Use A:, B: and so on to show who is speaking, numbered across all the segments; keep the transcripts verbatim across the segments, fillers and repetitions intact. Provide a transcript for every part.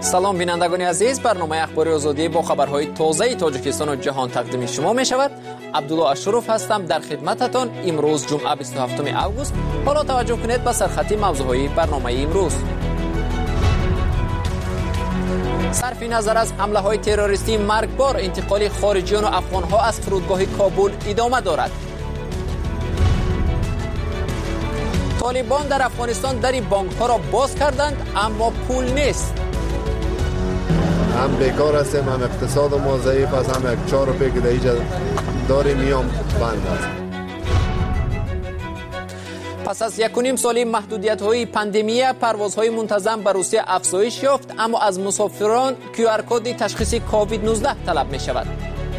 A: سلام بینندگان عزیز، برنامه اخباری آزادی با خبرهای تازه تاجیکستان و جهان تقدیم شما می شود. عبدالله اشرف هستم در خدمتتان. امروز جمعه بیست و هفتم اوگوست. حالا توجه کنید به سرخطی موضوعهای برنامه امروز. صرف نظر از حمله های تروریستی مرگبار، انتقال خارجیان و افغان ها از فرودگاه کابل ادامه دارد. طالبان در افغانستان در بانک ها را باز کردند اما پول نیست.
B: هم بیکار هستیم، هم اقتصاد ما ضعیف است، هم یک چهار روپیه که در اینجا داریم میام بند است.
A: پس از یک و نیم سالی محدودیت های پاندمی، پروازهای منتظم به روسیه افزایش یافت، اما از مسافران کیو آر کد تشخیص کووید نوزده طلب می شود.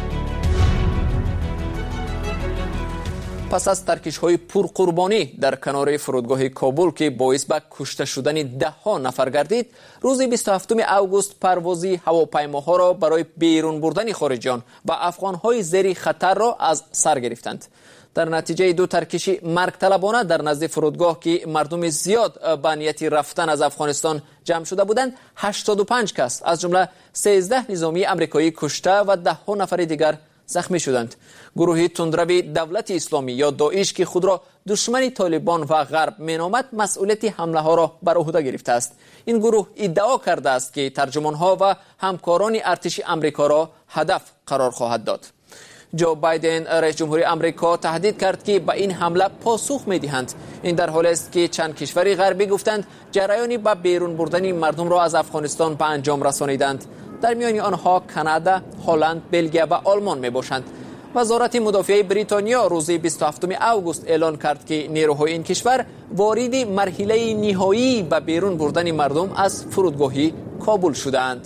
A: پس از ترکش های پرقربانی در کنار فرودگاه کابل که باعث به کشته شدن ده ها نفر گردید، روز بیست و هفتم اوگوست پروازی هواپیماها را برای بیرون بردن خارجیان و افغان های زیر خطر را از سر گرفتند. در نتیجه دو ترکش مرگ طلبانه در نزد فرودگاه که مردم زیاد به نیت رفتن از افغانستان جمع شده بودند، هشتاد و پنج کس از جمله سیزده نظامی امریکایی کشته و ده ها نفر دیگر زخمی شدند. گروه تندرو دولت اسلامی یا داعش که خود را دشمن طالبان و غرب مینامد، مسئولیت حمله ها را بر عهده گرفته است. این گروه ادعا کرده است که ترجمان ها و همکاران ارتش امریکا را هدف قرار خواهد داد. جو بایدن رئیس جمهوری امریکا تهدید کرد که به این حمله پاسخ می‌دهند. این در حالی است که چند کشور غربی گفتند جریانی به بیرون بردن مردم را از افغانستان به انجام رسانیدند. در میان آنها کانادا، هلند، بلژیم و آلمان میباشند. وزارت مدافعه بریتانیا روز بیست و هفتم اوگوست اعلان کرد که نیروهای این کشور وارد مرحله نهایی به بیرون بردن مردم از فرودگاه کابل شدند.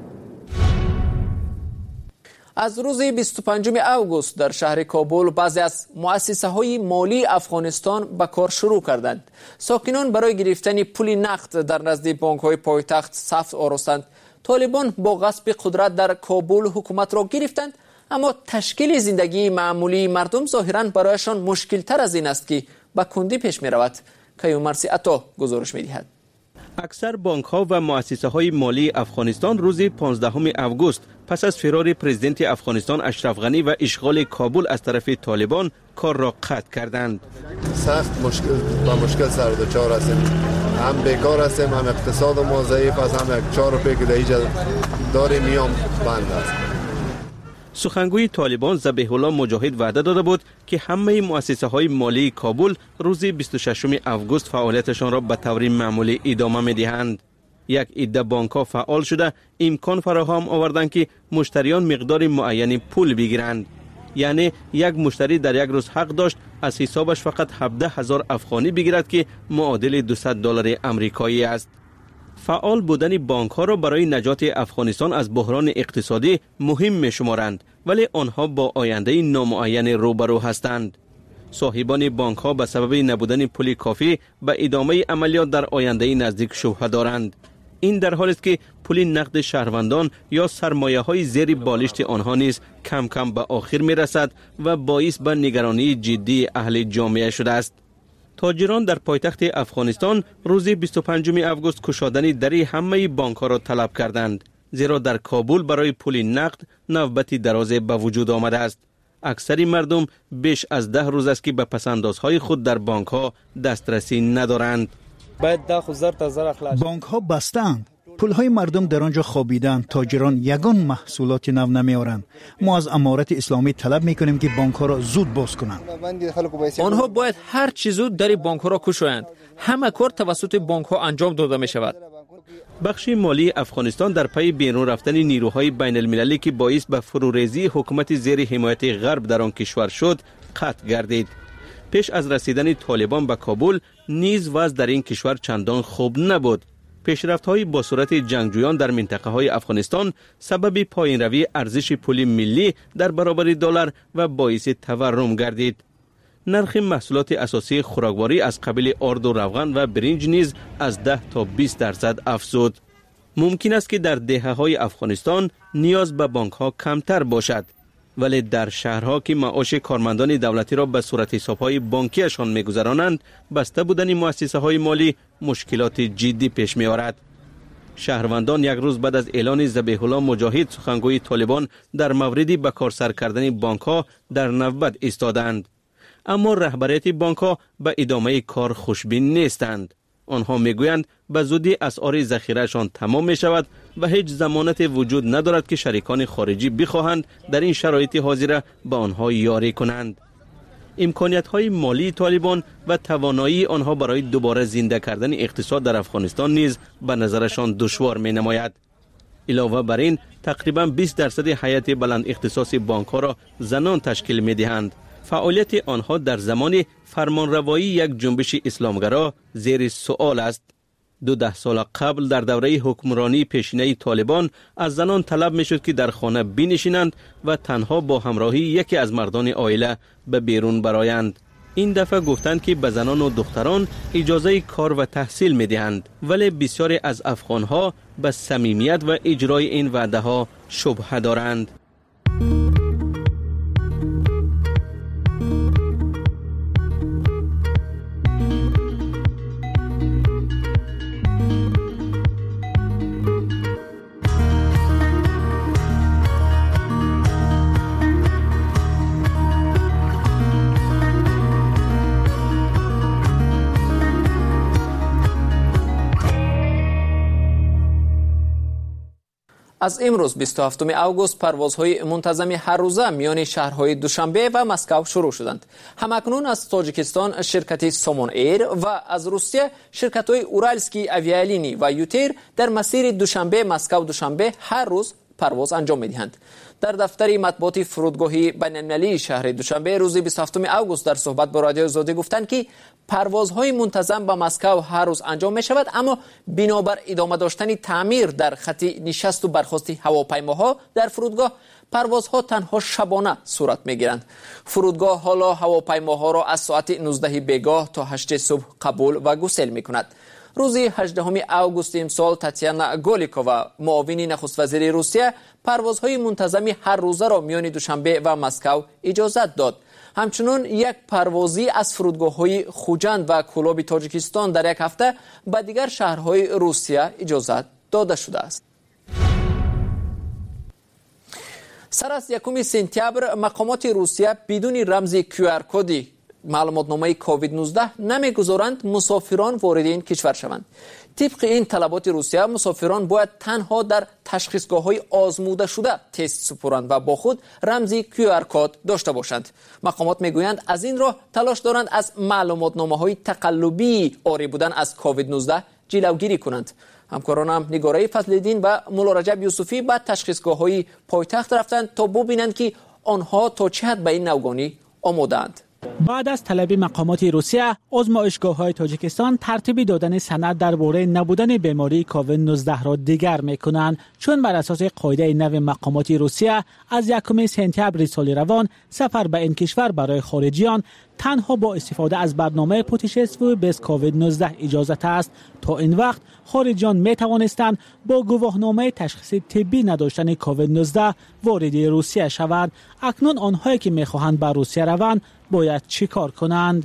A: از روز بیست و پنجم اوگوست در شهر کابل بعضی از مؤسسه‌های مالی افغانستان به کار شروع کردند. ساکنان برای گرفتن پول نقد در نزد بانک‌های پایتخت صف آراستند. طالبان با غصب قدرت در کابل حکومت را گرفتند، اما تشکیل زندگی معمولی مردم ظاهراً برایشان مشکل تر از این است که به کندی پیش می رود. کیومرسی عطا گزارش می دهد.
C: اکثر بانک ها و مؤسسه های مالی افغانستان روز پانزدهم اوگوست پس از فرار پرزیدنت افغانستان اشرف غنی و اشغال کابل از طرف طالبان کار را قطع کردند.
B: سخت مشکل با مشکل سر و چهار هستیم، هم بیکار هستیم، هم اقتصاد ما ضعیف است، هم یک چهار روپیه که در اینجا داریم میام بند است.
C: سخنگوی طالبان ذبیح الله مجاهد وعده داده بود که همه مؤسسه های مالی کابل روز بیست و ششم اوگوست فعالیتشان را به طور معمولی ادامه می‌دهند. یک عده بانک ها فعال شده امکان فراهم آوردند که مشتریان مقدار معینی پول بگیرند. یعنی یک مشتری در یک روز حق داشت از حسابش فقط هفده هزار افغانی بگیرد که معادل دویست دلار آمریکایی است. فعال بودن بانک ها را برای نجات افغانستان از بحران اقتصادی مهم می شمارند، ولی آنها با آینده نامعین روبرو هستند. صاحبان بانک ها به سبب نبودن پول کافی به ادامه عملیات در آینده نزدیک شبهه دارند. این در حالی است که پول نقد شهروندان یا سرمایه های زیر بالشت آنها نیز کم کم به آخر می رسد و باعث به نگرانی جدی اهل جامعه شده است. تاجران در پایتخت افغانستان روز بیست و پنجم اوگوست گشادن در همه بانک ها را طلب کردند، زیرا در کابل برای پول نقد نوبتی دراز به وجود آمده است. اکثر مردم بیش از ده روز است که به پسندازهای خود در بانک ها دسترسی ندارند.
D: بانک ها بستند، پول های مردم در آنجا خوابیدند. تاجران یگان محصولات نو نمیارند. ما از امارت اسلامی طلب میکنیم که بانک ها را زود باز کنند.
A: آنها باید هر چیز زود در بانک ها را کشوند. همه کار توسط بانک ها انجام داده می شود.
C: بخش مالی افغانستان در پی بیرون رفتن نیروهای بین المللی که باعث به فروریزی حکومت زیر حمایت غرب در آن کشور شد قطع گردید. پیش از رسیدن طالبان به کابل نیز وضع در این کشور چندان خوب نبود. پیشرفت‌های با صورت جنگجویان در منطقه های افغانستان سبب پایین روی ارزش پول ملی در برابر دلار و باعث تورم گردید. نرخ محصولات اساسی خوراکواری از قبیل آرد و روغن و برنج نیز از ده تا بیست درصد افزود. ممکن است که در دهه‌های افغانستان نیاز به بانک‌ها کمتر باشد، ولی در شهرها که معاش کارمندان دولتی را به صورت حساب‌های بانکیشان می‌گذرانند، بسته بودن مؤسسه‌های مالی مشکلات جدی پیش می‌آورد. شهروندان یک روز بعد از اعلان ذبیح الله مجاهد سخنگوی طالبان در مورد به کار سر کردن بانک‌ها در نوبت ایستادند. اما رهبریت بانک‌ها به ادامه کار خوشبین نیستند. آنها میگویند به زودی اسعار ذخیره‌شان تمام می شود و هیچ ضمانت وجود ندارد که شریکان خارجی بخواهند در این شرایط حاضره به آنها یاری کنند. امکانیت‌های مالی طالبان و توانایی آنها برای دوباره زنده کردن اقتصاد در افغانستان نیز به نظرشان دشوار می‌نماید. علاوه بر این تقریباً بیست درصد هیئت بلند اختصاص بانک‌ها را زنان تشکیل می‌دهند. فعالیت آنها در زمان فرمانروایی یک جنبش اسلامگرا زیر سؤال است. دو ده سال قبل در دوره حکمرانی پیشینه طالبان از زنان طلب می شد که در خانه بنشینند و تنها با همراهی یکی از مردان عائله به بیرون برایند. این دفعه گفتند که به زنان و دختران اجازه کار و تحصیل می دهند، ولی بسیاری از افغانها به صمیمیت و اجرای این وعده ها شبهه دارند.
A: از امروز بیست و هفتم اوگوست پروازهای منتظم هر روزه میان شهرهای دوشنبه و مسکو شروع شدند. همکنون از تاجیکستان شرکت سامون ایر و از روسیه شرکت‌های اورالسکی اویالینی و یوتیر در مسیر دوشنبه مسکو دوشنبه هر روز پرواز انجام می‌دهند. در دفتر مطبوعات فرودگاهی بین‌المللی شهر دوشنبه روز بیست و هفتم اوگوست در صحبت با رادیو آزادی گفتند که پروازهای منتظم به مسکو هر روز انجام می شود، اما بنابر ادامه داشتن تعمیر در خط نشست و برخاست هواپیماها در فرودگاه پروازها تنها شبانه صورت می گیرند. فرودگاه حالا هواپیماها را از ساعت نوزده بیگاه تا هشت صبح قبول و گسیل می کند. روز هجدهم اوگوست امسال تاتیانا گولیکووا معاون نخست وزیر روسیه پروازهای منتظم هر روزه را میان دوشنبه و مسکو اجازت داد. همچنین یک پروازی از فرودگاه‌های خوجند و کولاب تاجیکستان در یک هفته به دیگر شهرهای روسیه اجازت داده شده است. سر از یکم سپتامبر مقامات روسیه بدون رمز کیو آر کدی معلوماتنامه کووید نوزده نمیگذارند مسافران وارد این کشور شوند. طبق این طلبات روسیه مسافران باید تنها در تشخیصگاه‌های آزموده شده تست سپرند و با خود رمز کیو آر کد داشته باشند. مقامات میگویند از این راه تلاش دارند از معلوماتنامه‌های تقلبی عاری بودن از کووید نوزده جلوگیری کنند. همکارانم نگاره فضل‌الدین و مولا رجب یوسفی به تشخیصگاه‌های پایتخت رفتند تا ببینند که آنها تا چه حد به این نوگانی آماده‌اند.
E: بعد از طلب مقامات روسیه، آزمایشگاه‌های تاجیکستان ترتیب دادن سند درباره نبودن بیماری کووید نوزده را دیگر می‌کنند، چون بر اساس قاعده نو مقامات روسیه از یکم سپتامبر سال روان سفر به این کشور برای خارجیان تنها با استفاده از برنامه پوتشستو bez کووید نوزده اجازت است. تا این وقت خارجیان می توانستند با گواهنامه تشخیص طبی نداشتن کووید نوزده وارد روسیه شوند. اکنون آنهایی که می‌خواهند به روسیه روند باید چی کار کنند؟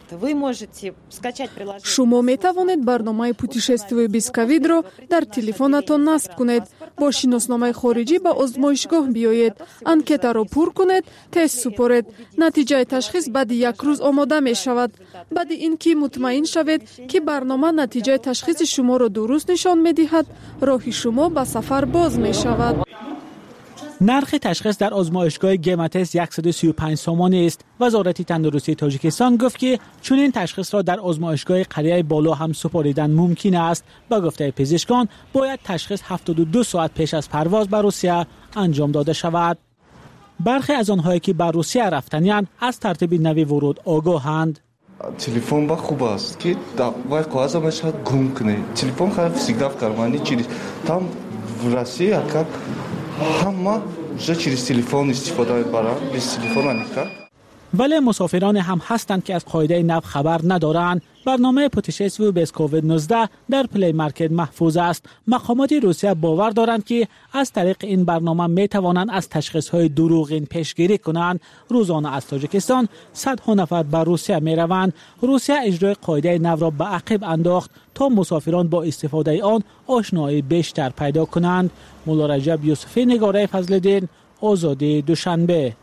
F: شما می توانید برنامه پوتشستوی без ковид را در تلفنتان نصب کنید. با شناسنامه خارجی به آزمایشگاه بیایید، انکتا را پر کنید، تست سپارید. نتیجه تشخیص بعد یک روز آماده می شود. بعد اینکه مطمئن شوید که برنامه نتیجه تشخیص شما را درست نشان می دهد، راه شما به سفر باز می شود.
E: نرخ تشخیص در آزمایشگاه گمتس صد و سی و پنج سامانی است. وزارت تندرستی تاجیکستان گفت که چون این تشخیص را در آزمایشگاه قریه بالا هم سپاریدن ممکن است. با گفته پزشکان باید تشخیص هفتاد و دو ساعت پیش از پرواز به روسیه انجام داده شود. برخی از آنهایی که به روسیه رفتنیان از ترتیب نوی ورود آگاهند.
G: تلفن با خوب است که وای قواعد میشه گم کنه. تلفن خراب всегда в кармане через там в России как همه جا через телефон استفاده می‌برند، без телефона никак.
E: ولی مسافران هم هستند که از قاعده نو خبر ندارند. برنامه پوتشستوی بیس کووید نوزده در پلی مارکت محفوظ است. مقامات روسیه باور دارند که از طریق این برنامه می توانند از تشخیص‌های دروغین پیشگیری کنند. روزانه از تاجیکستان صدها نفر به روسیه می روند. روسیه اجرای قاعده نو را به عقب انداخت تا مسافران با استفاده آن آشنایی بیشتر پیدا کنند. مولا رجب یوسفی، نگاره فضل‌الدین، آزادی دوشنبه.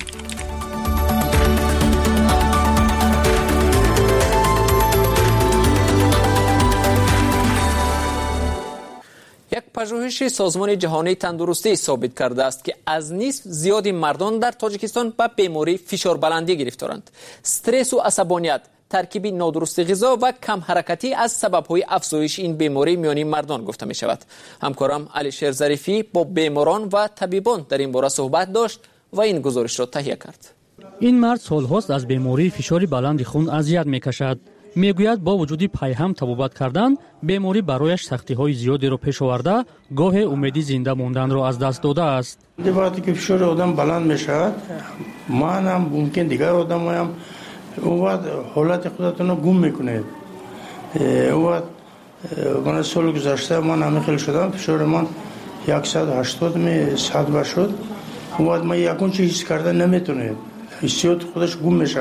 A: یک پژوهش سازمان جهانی تندرستی ثابت کرده است که از نصف زیادی مردان در تاجیکستان به بیماری فشار بلندی گرفتارند. استرس و عصبانیت، ترکیب نادرست غذا و کم حرکتی از سبب‌های افزایش این بیماری میان مردان گفته می شود. همکارم علیشیر ظریفی با بیماران و طبیبان در این باره صحبت داشت و این گزارش را تهیه کرد.
H: این مرد سال‌هاست از بیماری فشار بلند خون اذیت می‌کشد. میگوید با وجود پیهم طبابت کردن بیماری برایش سختی‌های زیادی را پیش آورده، گاه امیدی زنده موندن را از دست داده است.
I: وقتی که فشار آدم بلند میشود، من هم ممکن دیگر آدم هم اون وقت حالت خودتون رو گم میکنید. اون وقت من سال گذشته من همه خیلی شدم، فشار من صد و هشتاد می صد شد. اون وقت من یکون چیز حس کرده نمیتونید، حسیات خودش گم میشه.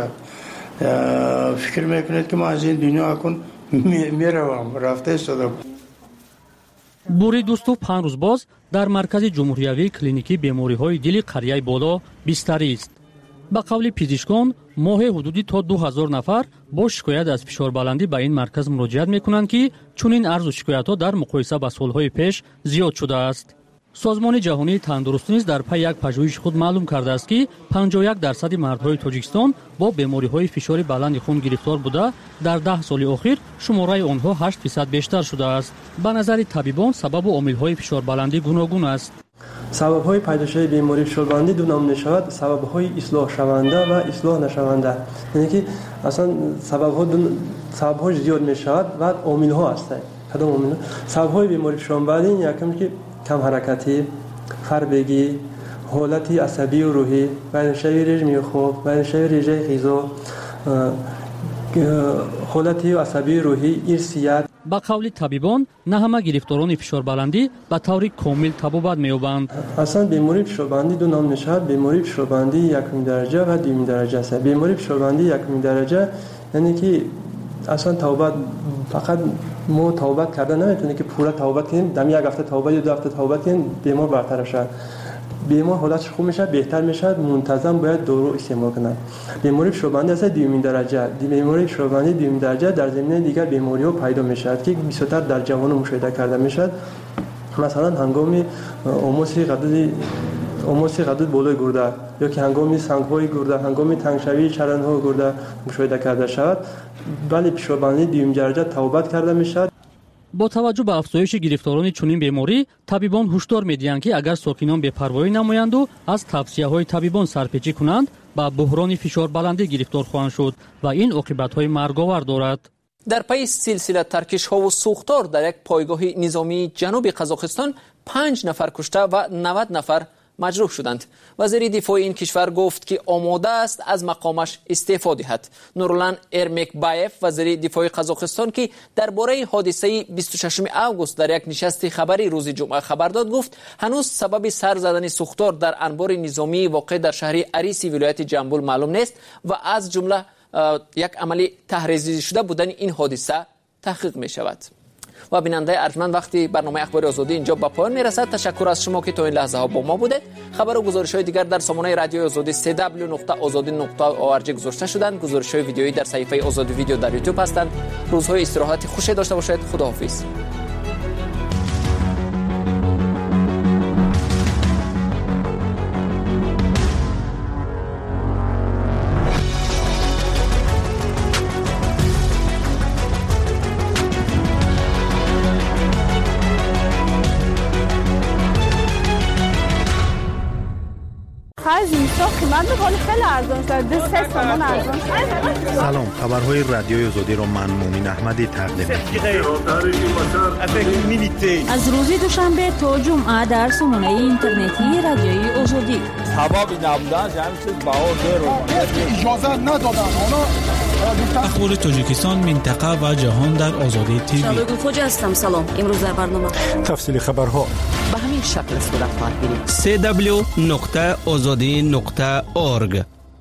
I: فکر میکنید که من از این دنیا اکن میروم، رفته شدم.
H: بوری دوستو پنج روز باز در مرکز جمهوریوی کلینیکی بیماری‌های دل قریه بالا بستری است. با قول پزشکان ماه حدودی تا دو هزار نفر با شکایت از فشار بلندی به این مرکز مراجعت میکنند که چنین عرض و شکایت‌ها در مقایسه با سال‌های پیش زیاد شده است. سازمان جهانی تندرستی نیز در پی یک پژوهش خود معلوم کرده است که پنجاه و یک درصد مردهای تاجیکستان با بیماری‌های فشار بلند خون گرفتار بوده، در ده سال اخیر شماره آنها هشت درصد بیشتر شده است. به نظر طبیبان سبب و عامل‌های فشار بلندی گوناگون است.
J: سبب‌های پیدایش بیماری فشار بلندی دو نام می‌شود: سبب‌های اصلاح شونده و اصلاح نشونده. یعنی که اصلا سبب‌ها دو سبب‌های زیاد می‌شود و عامل‌ها هستند. کدام عامل؟ سبب‌های بیماری فشار بلندی یکم که کم حرکتی، خربگی، حالتی عصبی و روحی، ورزش‌های رژیم خوب، ورزش‌های رژه غذا، حالتی عصبی روحی، ارثیت.
H: با قول طبیبان نه همه گرفتاران فشار بلندی به طور کامل طبابت می‌یابند.
J: اصلا بیماری فشار بلندی دو نام می‌شود: بیماری فشار بلندی یکم درجه و دوم درجه است. بیماری فشار بلندی یکم درجه یعنی که اصلا توبت فقط ما توبت کردن نمیتونه که پورا توبت کنیم، دم یک هفته توبت یا دو هفته توبت کنیم بیمار برطرف شد. بیمار حالتش خوب میشه، بهتر میشه، منتظم باید دارو استعمال کنه. بیماری فشار بلندی است دومین درجه. بیماری فشار بلندی دومین درجه در زمینه دیگر بیماری‌ها پیدا میشه که بیشتر در جوانان مشاهده کرده میشه. مثلا هنگام آموسی غدد آموسی غدد بالای گرده یا که هنگام سنگ‌های گرده، هنگام تنگشوی چرندهای گرده مشاهده کرده شود. ولی فشار بلندی دوم درجه توبت کرده میشه.
H: با توجه به افزایش گرفتاران چنین بیماری، طبیبان هشدار می‌دهند که اگر ساکنان بی‌پروایی نمایند و از توصیه‌های طبیبان سرپیچی کنند، با بحران فشار بلندی گرفتار خواهند شد و این عاقبت‌های مرگاور دارد.
A: در پی سلسله ترکش‌ها و سوختار در یک پایگاه نظامی جنوب قزاقستان پنج نفر کشته و نود نفر مجروح شدند. وزیر دفاع این کشور گفت که آماده است از مقامش استعفا دهد. نورلان ارمکبایف وزیر دفاع قزاقستان که درباره حادثه بیست و ششم آگوست در یک نشست خبری روز جمعه خبر داد، گفت هنوز سبب سر زدن سوختار در انبار نظامی واقع در شهر اریسی ولایت جنبول معلوم نیست و از جمله یک عمل تحریزی شده بودن این حادثه تحقیق می شود. و بیننده ارجمند، وقتی برنامه اخبار آزادی اینجا به پایان میرسد. تشکر از شما که تا این لحظه ها با ما بودید. خبر و گزارش های دیگر در سامانه رادیو آزادی سه دبلیو نقطه آزادی نقطه او آر جی گذاشته شدند. گزارش های ویدیویی در صفحه آزادی ویدیو در یوتیوب هستند. روزهای استراحت خوشی داشته باشید. خداحافظ.
K: آخر زمستان قیمت ولی خیلی ارزان شد. دو سه تومن ارزان شد.
L: سلام، خبرهای رادیوی آزادی را من مومن احمدی تقدیم می‌کنم.
M: از روز دوشنبه تا جمعه در سامانه اینترنتی رادیوی آزادی.
N: هوا نبودن جمع چیز باور رو
O: اجازه ندادن.
P: اخبار تاجیکستان، منطقه و جهان در آزادی تیوی.
Q: شبگون فوج هستم. سلام. امروز در برنامه
L: تفصیل خبرها
Q: به همین شکل صورت خواهد گرفت.
C: سی دبلیو نقطه آزادی نقطه اورگ.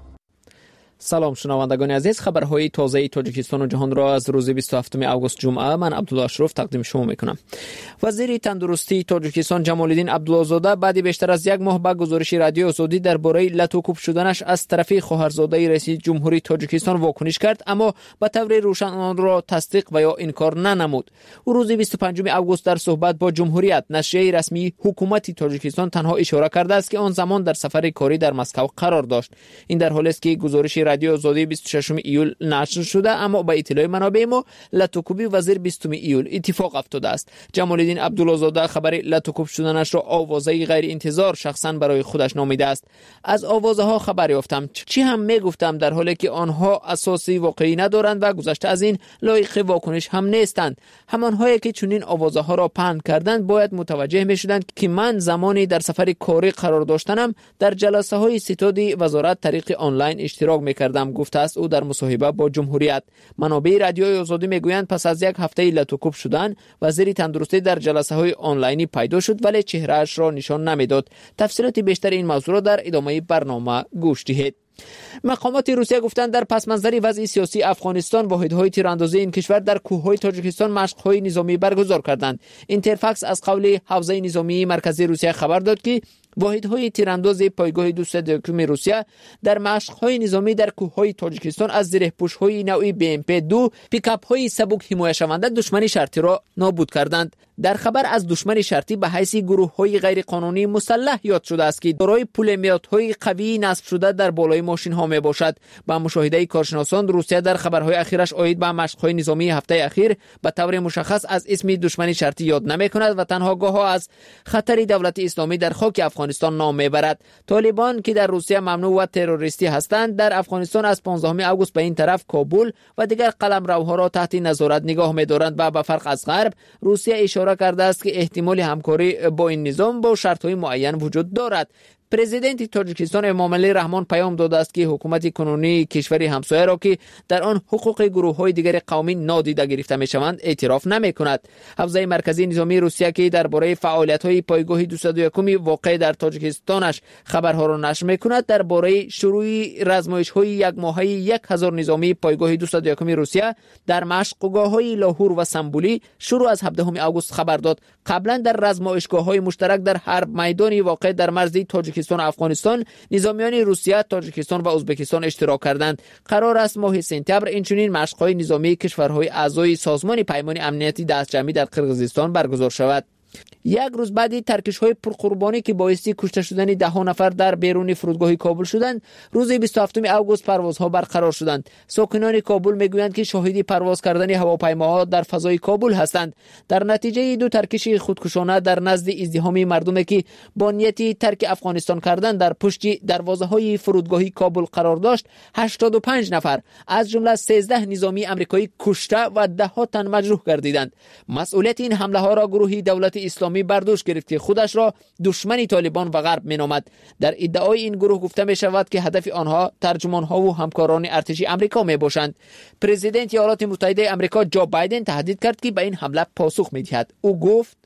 A: سلام شنوندگان عزیز، خبرهای تازه تاجیکستان و جهان را از روز بیست و هفتم آگوست جمعه من عبدالله اشرف تقدیم شما میکنم. وزیر تندرستی تاجیکستان جمالالدین عبدالله‌زاده بعد بیشتر از یک ماه به گزارش رادیو آزادی درباره لط و کوب شدنش از طرف خواهرزاده رئیس جمهوری تاجیکستان واکنش کرد، اما به طور روشن آن را تصدیق و یا انکار ننمود. او روز بیست و پنجم آگوست در صحبت با جمهوریت نشریه رسمی حکومت تاجیکستان تنها اشاره کرده است که آن زمان در سفر کاری در مسکو قرار داشت. این در حالی است که گزارش رادیو آزادی بیست و ششم ایول نشر شده، اما با اطلاع منابع ما لط و کوبی وزیر بیستم ایول اتفاق افتاده است. جمالالدین عبدالله‌زاده خبر لط و کوب شدنش را آوازه غیر انتظار شخصا برای خودش نامیده است. از آوازه ها خبر یافتم، چی هم میگفتم، در حالی که آنها اساسی واقعی ندارند و گذشته از این لایق واکنش هم نیستند. همانهایی که چنین آوازه ها را پهن کردند باید متوجه میشدند که من زمانی در سفر کاری قرار داشتنم در جلسه های ستاد وزارت طریق آنلاین اشتراک میکردم، گفته است او در مصاحبه با جمهوریت. منابع رادیوی آزادی میگویند پس از یک هفته لط و کوب شدن وزیر تندرستی در جلسه های آنلاینی پیدا شد ولی چهرهش را نشان نمیداد. تفصیلات بیشتر این موضوع را در ادامه برنامه گوش دهید. مقامات روسیه گفتند در پس منظر وضع سیاسی افغانستان واحدهای تیراندازی این کشور در کوههای تاجیکستان مشق‌های نظامی برگزار کردند. اینترفاکس از قول حوزه نظامی مرکزی روسیه خبر داد که واحدهای تیرانداز پایگاه دویست و یکم روسیه در مشق‌های نظامی در کوههای تاجیکستان از زره پوش‌های نوعی بی ام پی دو پیکاپ‌های سبک حمایت شونده دشمن شرطی را نابود کردند. در خبر از دشمن شرطی به حیث گروه‌های غیر قانونی مسلح یاد شده است که دارای پولمیات‌های قوی نصب شده در بالای ماشین‌ها میباشد. با مشاهده کارشناسان روسیه در خبرهای اخیرش عاید به مشق‌های نظامی هفته اخیر به طور مشخص از اسم دشمن شرطی یاد نمی‌کند و تنها گاه‌ها از خطر دولت اسلامی در خاک افغانستان نام میبرد. طالبان که در روسیه ممنوع و تروریستی هستند در افغانستان از پانزدهم آگوست به این طرف کابل و دیگر قلمروها را تحت نظارت نگاه می‌دارند و به فرق از غرب روسیه اشاره کرده است که احتمال همکاری با این نظام با شرط‌های معین وجود دارد. پرزیدنت تاجیکستان امامعلی رحمان پیام داده است که حکومت کنونی کشوری همسایه را که در آن حقوق گروه‌های دیگر قومی نادیده گرفته می‌شوند اعتراف نمی‌کند. حوزه مرکزی نظامی روسیه که درباره فعالیت‌های پایگاه دویست و یکم واقع در تاجیکستانش خبرها را نشر می‌کند، درباره شروع رزمایش‌های یک ماهه یک هزار نظامی پایگاه دویست و یکم روسیه در مشق‌گاه‌های لاهور و سنبولی شروع از هفدهم آگوست خبر داد. قبلا در رزمایشگاه‌های مشترک در حرب میدانی واقع در مرز تاجیکستان و افغانستان نظامیان روسیه، تاجیکستان و ازبکستان اشتراک کردند. قرار است ماه سپتامبر اینچنین مشق‌های نظامی کشورهای اعضای سازمان پیمان امنیتی دستجمعی در قرقیزستان برگزار شود. یک روز بعد ترکش‌های پرقربانی که باعث کشته شدن ده ها نفر در بیرون فرودگاه کابل شدند، روز بیست و هفتم آگوست پروازها برقرار شدند. ساکنان کابل میگویند که شاهد پرواز کردن هواپیماها در فضای کابل هستند. در نتیجه دو ترکش خودکشانه در نزد ازدحام مردمی که با نیت ترک افغانستان کردن در پشت دروازه‌های فرودگاه کابل قرار داشت، هشتاد و پنج نفر از جمله سیزده نظامی آمریکایی کشته و ده ها تن مجروح گردیدند. مسئولیت این حمله ها را گروهی دولت اسلامی برداشت گرفت که خودش را دشمن طالبان و غرب مینامد. در ادعای این گروه گفته می شود که هدف آنها ترجمان ها و همکاران ارتشی آمریکا می باشند. پرزیدنت ایالات متحده آمریکا جو بایدن تهدید کرد که به این حمله پاسخ می دهد. او گفت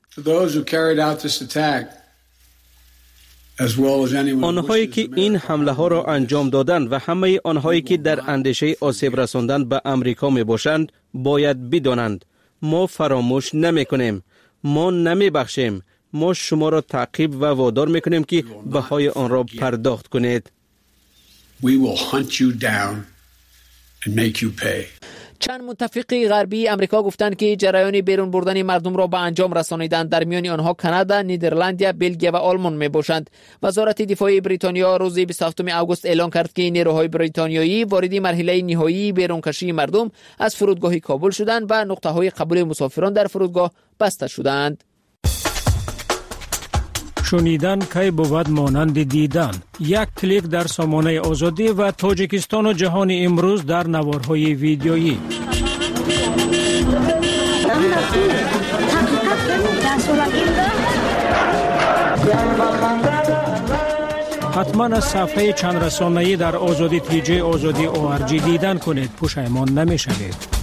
C: آنهایی که این حمله ها را انجام دادند و همه آنهایی که در اندیشه آسیب رساندن به آمریکا می باشند باید بدانند ما فراموش نمی کنیم، ما نمی بخشیم، ما شما را تعقیب و وادار می کنیم که بهای آن را پرداخت کنید.
R: We will hunt you down and make you pay.
A: چند متفق غربی امریکا گفتند که جریان بیرون بردن مردم را به انجام رسانیدند. در میان آنها کانادا، نیدرلند، بلژیم و آلمان می باشند. وزارت دفاع بریتانیا روز بیست و هفتم آگوست اعلام کرد که نیروهای بریتانیایی وارد مرحله نهایی بیرونکشی مردم از فرودگاه کابل شدند و نقطه‌های قبول مسافران در فرودگاه بسته شدند.
S: شنیدن کی بود مانند دیدن. یک کلیک در سامانه آزادی و تاجیکستان و جهان امروز در نوارهای ویدیویی. حتما از صفحه چند رسانه‌ای در آزادی تی جی آزادی او آر جی دیدن کنید، پشیمان نمی‌شوید.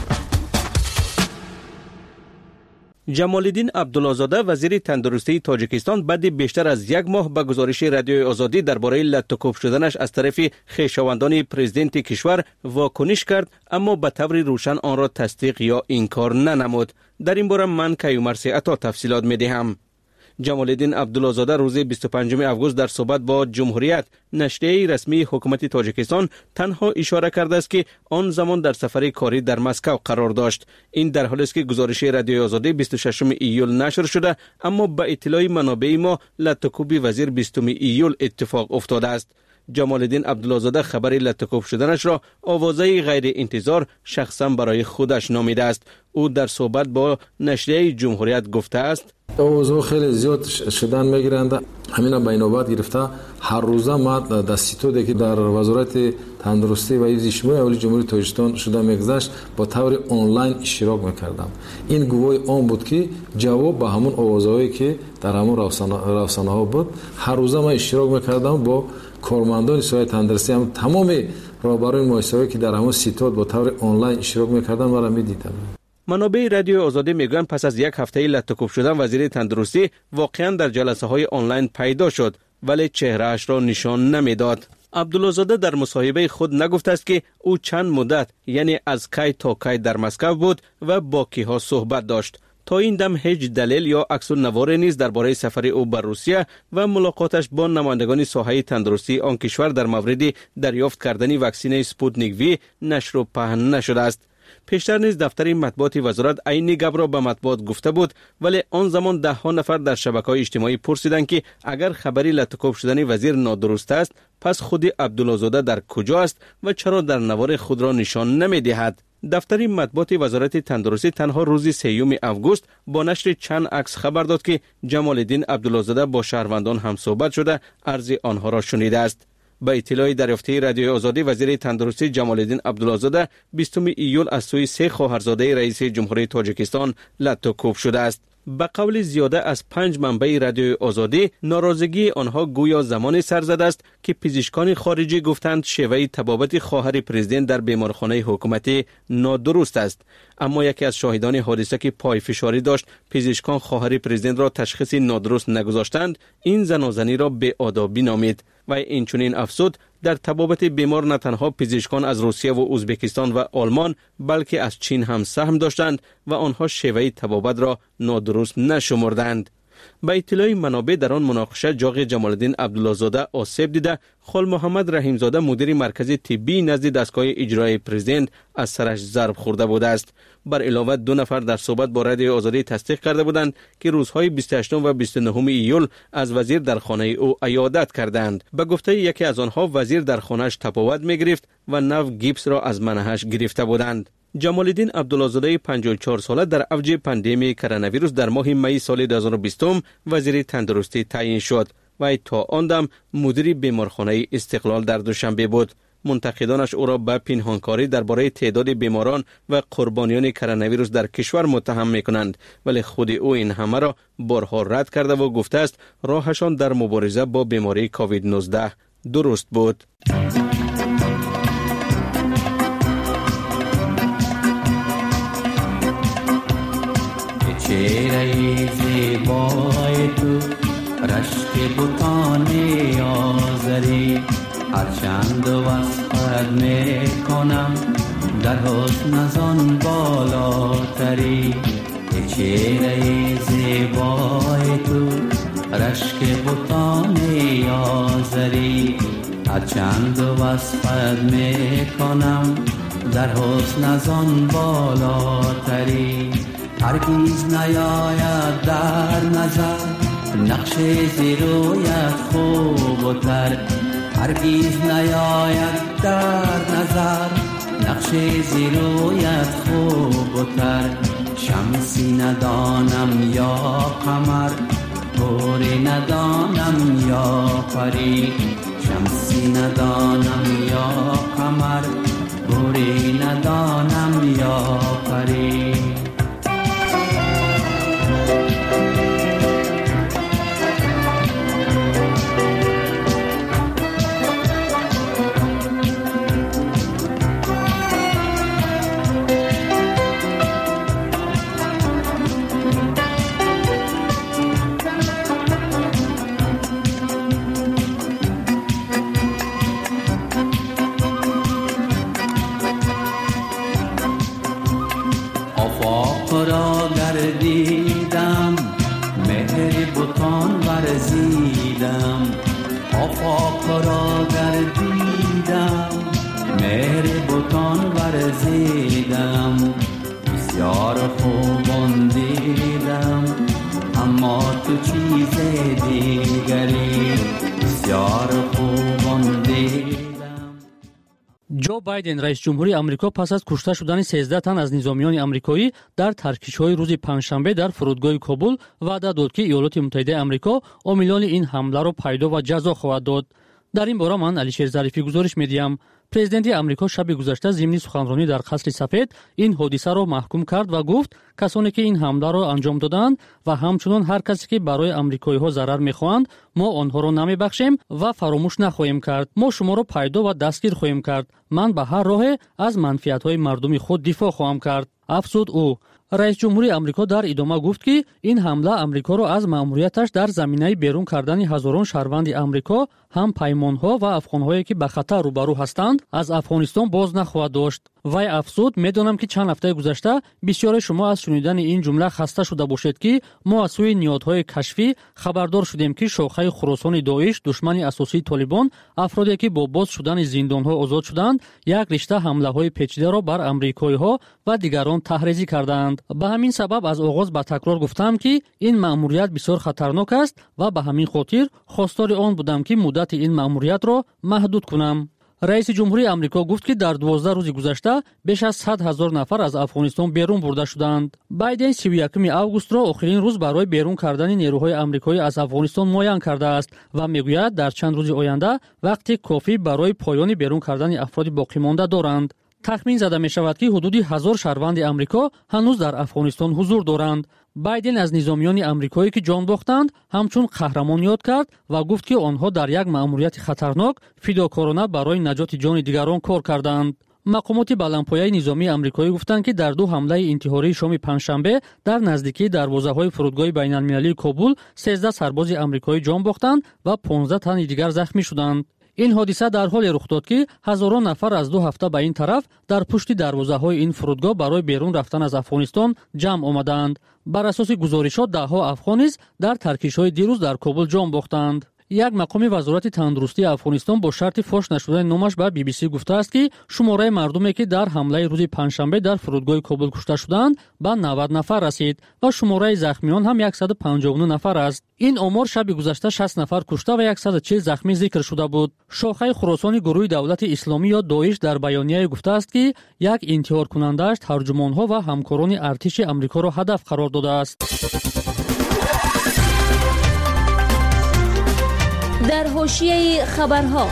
C: جمالالدین عبدالله‌زاده وزیر تندرستی تاجیکستان بعد بیشتر از یک ماه به گزارش رادیوی آزادی درباره لطوکوب شدنش از طرف خویشاوندان پرزیدنت کشور واکنش کرد، اما به طور روشن آن را تصدیق یا انکار ننمود. در این باره من کیومرثی عطا تفصیلات می‌دهم. جمالالدین عبدالله‌زاده روز بیست و پنجم آگوست در صحبت با جمهوریت نشریه رسمی حکومت تاجیکستان تنها اشاره کرده است که آن زمان در سفر کاری در مسکو قرار داشت. این در حالی است که گزارش رادیوی آزادی بیست و ششم ایول نشر شده، اما به اطلاع منابع ما لطوکوب وزیر بیستم ایول اتفاق افتاده است. جمالالدین عبدالله‌زاده خبر لطوکوب شدنش را آوازه غیر انتظار شخصا برای خودش نامیده است. او در صحبت با نشریه جمهوریت گفته است:
T: اوضاع خیلی زیاد شدن میگیرند. همینا به نوبت گرفته هر روزه ما دستیتو که در وزارت تندرستی و حفظ اجتماعی اولی جمهوری تاجیکستان شده میگذشت با طور آنلاین اشتراک میکردم. این گواهی آن بود که جواب به همون آوازهایی که در همون رسانه ها بود. هر روزه ما اشتراک میکردم با کارمندان سایه تندرستی، هم تمام راهبران مؤسسه‌ای که در همون سیتات با طور آنلاین اشتراک میکردن ما را میدیدم.
C: منابع رادیو آزادی میگویند پس از یک هفته لطوکوب شدن وزیر تندرستی واقعا در جلسه های آنلاین پیدا شد، ولی چهرهش را نشان نمیداد. عبدالله‌زاده در مصاحبه خود نگفته است که او چند مدت یعنی از کی تا کی در مسکو بود و با کیها صحبت داشت. تا این دم هیچ دلیل یا عکس النوار نیز درباره سفر او به روسیه و ملاقاتش با نمایندگان ساحه تندرستی آن کشور در مورد دریافت کردن واکسن سپوتنیک وی نشر و پهن نشده است. پیشتر نیز دفتر مطبوعات وزارت عین گپ را به مطبوعات گفته بود، ولی آن زمان ده ها نفر در شبکه‌های اجتماعی پرسیدند که اگر خبری لطوکوب شدن وزیر نادرست است، پس خود عبدالله‌زاده در کجا است و چرا در نوار خود را نشان نمی‌دهد؟ دفتر مطبوعات وزارت تندرستی تنها روز سوم آگوست با نشر چند عکس خبر داد که جمالالدین عبدالله‌زاده با شهروندان هم صحبت شده عرض آنها را شنیده است. به اطلاع دریافته رادیوی آزادی وزیر تندرستی جمالالدین عبدالله‌زاده بیستم ایول از سوی سه خواهرزاده رئیس جمهوری تاجیکستان لطوکوب شده است. به قول زیاده از پنج منبع رادیوی آزادی، ناراضگی آنها گویا زمانی سر زده است که پزشکان خارجی گفتند شیوه طبابت خواهر پرزیدنت در بیمارخانه حکومتی نادرست است. اما یکی از شاهدان حادثه که پای فشاری داشت پزشکان خواهر پرزیدنت را تشخیص نادرست نگذاشتند، این زنازنی را بی‌آدابی نامید و این چنین افزود در طبابت بیمار نه تنها پزشکان از روسیه و ازبکستان و آلمان بلکه از چین هم سهم داشتند و آنها شیوه طبابت را نادرست نشمردند. به اطلاع منابع در آن مناقشه جاغ جمالالدین عبدالله‌زاده آسیب دیده، خال محمد رحیمزاده مدیر مرکز طبی نزد دستگاه اجرایی پرزیدنت از سرش ضرب خورده بوده است. بر علاوه دو نفر در صحبت با رادیو آزادی تصدیق کرده بودند که روزهای بیست و هشتم و بیست و نهم ایول از وزیر در خانه او عیادت کردند. به گفته یکی از آنها وزیر در خانه‌اش تپاوت می‌گرفت و نو گیپس را از منهش گرفته بودند. جمالالدین عبدالله‌زاده پنجاه و چهار ساله در اوج پاندمی کرونا ویروس در ماه می سال دو هزار و بیست وزیر تندرستی تعیین شد و تا آن دم مدیر بیمارخانه استقلال در دوشنبه بود. منتقدانش او را به پنهانکاری درباره تعداد بیماران و قربانیان کرونا ویروس در کشور متهم می‌کنند، ولی خود او این همه را بارها رد کرده و گفته است راهشان در مبارزه با بیماری کووید نوزده درست بود.
U: چهره زیبای تو رشک بوتان آزری هرچند وصفت میکنم در حسن از آن بالاتری. چهره زیبای تو رشک بوتان آزری هرچند وصفت میکنم در حسن از آن بالاتری. هرگیز نیاید در نظر نقش زیرویت خوب و تر، هرگیز نیاید در نظر نقش زیرویت خوب و تر. شمسی ندانم یا قمر طوری ندانم یا پری، شمسی ندانم یا قمر، گوری ندانم یا پری. را گردیدم، مهر بتان ورزیدم. آفاق را گردیدم، مهر بتان ورزیدم. بسیار خوبان دیدم، اما تو چیز دیگری. بسیار خوبان دیدم.
H: جو بایدن رئیس جمهوری آمریکا پس از کشته شدن سیزده تن از نظامیان آمریکایی در ترکش‌های روز پنجشنبه در فرودگاه کابل وعده داد که ایالات متحده آمریکا عاملان این حمله را پیدا و جزا خواهد داد. در این باره من علیشیر ظریفی گزارش می‌دهم. پرزیدنت آمریکا شب گذشته ضمن سخنرانی در قصر سفید این حادثه را محکوم کرد و گفت کسانی که این حمله را انجام دادند و همچنین هر کسی که برای آمریکایی‌ها ضرر می‌خواهند ما آنها را نمی‌بخشیم و فراموش نخواهیم کرد. ما شما را پیدا و دستگیر خواهیم کرد. من به هر راه از منفعت‌های مردمی خود دفاع خواهم کرد. افزود او. رئیس جمهوری آمریکا در ادامه گفت که این حمله آمریکا را از مأموریتش در زمینه بیرون کردن هزاران شهروند آمریکا، هم پیمانها و افغان‌هایی که به خطر روبرو هستند، از افغانستان باز نخواهد داشت. وی افزود می‌دانم که چند هفته گذشته بسیار شما از شنیدن این جمله خسته شده باشید که ما از سوی نیادهای کشفی خبردار شدیم که شاخه خراسان داعش، دشمن اساسی طالبان، افرادی که با باز شدن زندان‌ها آزاد شدند، یک رشته حمله‌های پیچیده را بر آمریکایی‌ها و دیگران تحریزی کردند. به همین سبب از آغاز با تکرار گفتم که این مأموریت بسیار خطرناک است و به همین خاطر خواستار آن بودم که مدت این مأموریت را محدود کنم. رئیس جمهوری آمریکا گفت که در دوازده روز گذشته بیش از صد هزار نفر از افغانستان بیرون برده شدند. بایدن سی و یکم آگوست را آخرین روز برای بیرون کردن نیروهای آمریکایی از افغانستان معین کرده است و میگوید در چند روز آینده وقتی کافی برای پایان بیرون کردن افراد باقی مانده دارند. تخمین زده می شود که حدود هزار شهروند آمریکا هنوز در افغانستان حضور دارند. بایدن از نظامیان آمریکایی که جان باختند همچون قهرمان یاد کرد و گفت که آنها در یک مأموریت خطرناک فداکارانه برای نجات جان دیگران کار کردند. مقامات بلندپایه نظامی آمریکایی گفتند که در دو حمله انتحاری شام پنجشنبه در نزدیکی دروازه‌های فرودگاه بین‌المللی کابل سیزده سرباز آمریکایی جان باختند و پانزده تن دیگر زخمی شدند. این حادثه در حالی رخ داد که هزاران نفر از دو هفته به این طرف در پشت دروازه‌های این فرودگاه برای بیرون رفتن از افغانستان جمع آمدند. بر اساس گزارشات ده‌ها افغان نیز در ترکش‌های دیروز در کابل جان باختند. یک مقام وزارت تندرستی افغانستان با شرط فاش نشدن نامش به بی بی سی گفته است که شماره مردمی که در حمله روز پنجشنبه در فرودگاه کابل کشته شدند به نود نفر رسید و شماره زخمیان هم صد و پنجاه و نه نفر است. این آمار شب گذشته شصت نفر کشته و صد و چهل زخمی ذکر شده بود. شاخه خراسان گروه دولت اسلامی یا داعش در بیانیه گفته است که یک انتحار کننده‌اش ترجمان‌ها و همکاران ارتش آمریکا را هدف قرار داده است.
M: در حاشیه خبرها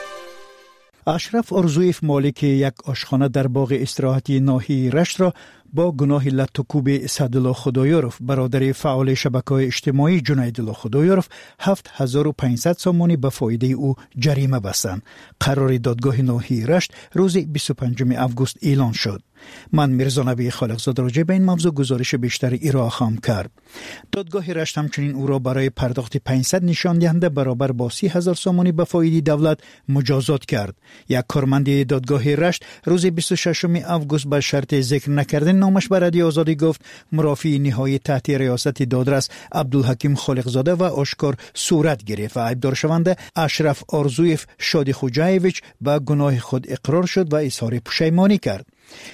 D: اشرف ارزویف مالک یک آشخانه در باغ استراحتی ناحیه رشت را با گناه لطوکوب سعدالله خدایورف برادر فعال شبکه‌های اجتماعی جنیدالله خدایورف هفت هزار و پانصد سامانی به فایده او جریمه بستند. قرار دادگاه ناحیه رشت روز بیست و پنجم آگوست اعلان شد. من میرزا نبی خالقزاده راجع به این موضوع گزارش بیشتری ارائه خواهم کرد. دادگاه رشت همچنین او را برای پرداخت پانصد نشان دهنده برابر با سی هزار سامانی به فایده دولت مجازات کرد. یک کارمند دادگاه رشت روز بیست و ششم آگوست به شرط ذکر نکردن نامش به رادیو آزادی گفت مرافع نهایی تحت ریاست دادرس عبدالحکیم خالقزاده و آشکار صورت گرفت و عیبدار شونده اشرف آرزویف شادی خوجایویچ به گناه خود اقرار شد و اظهار پشیمانی کرد.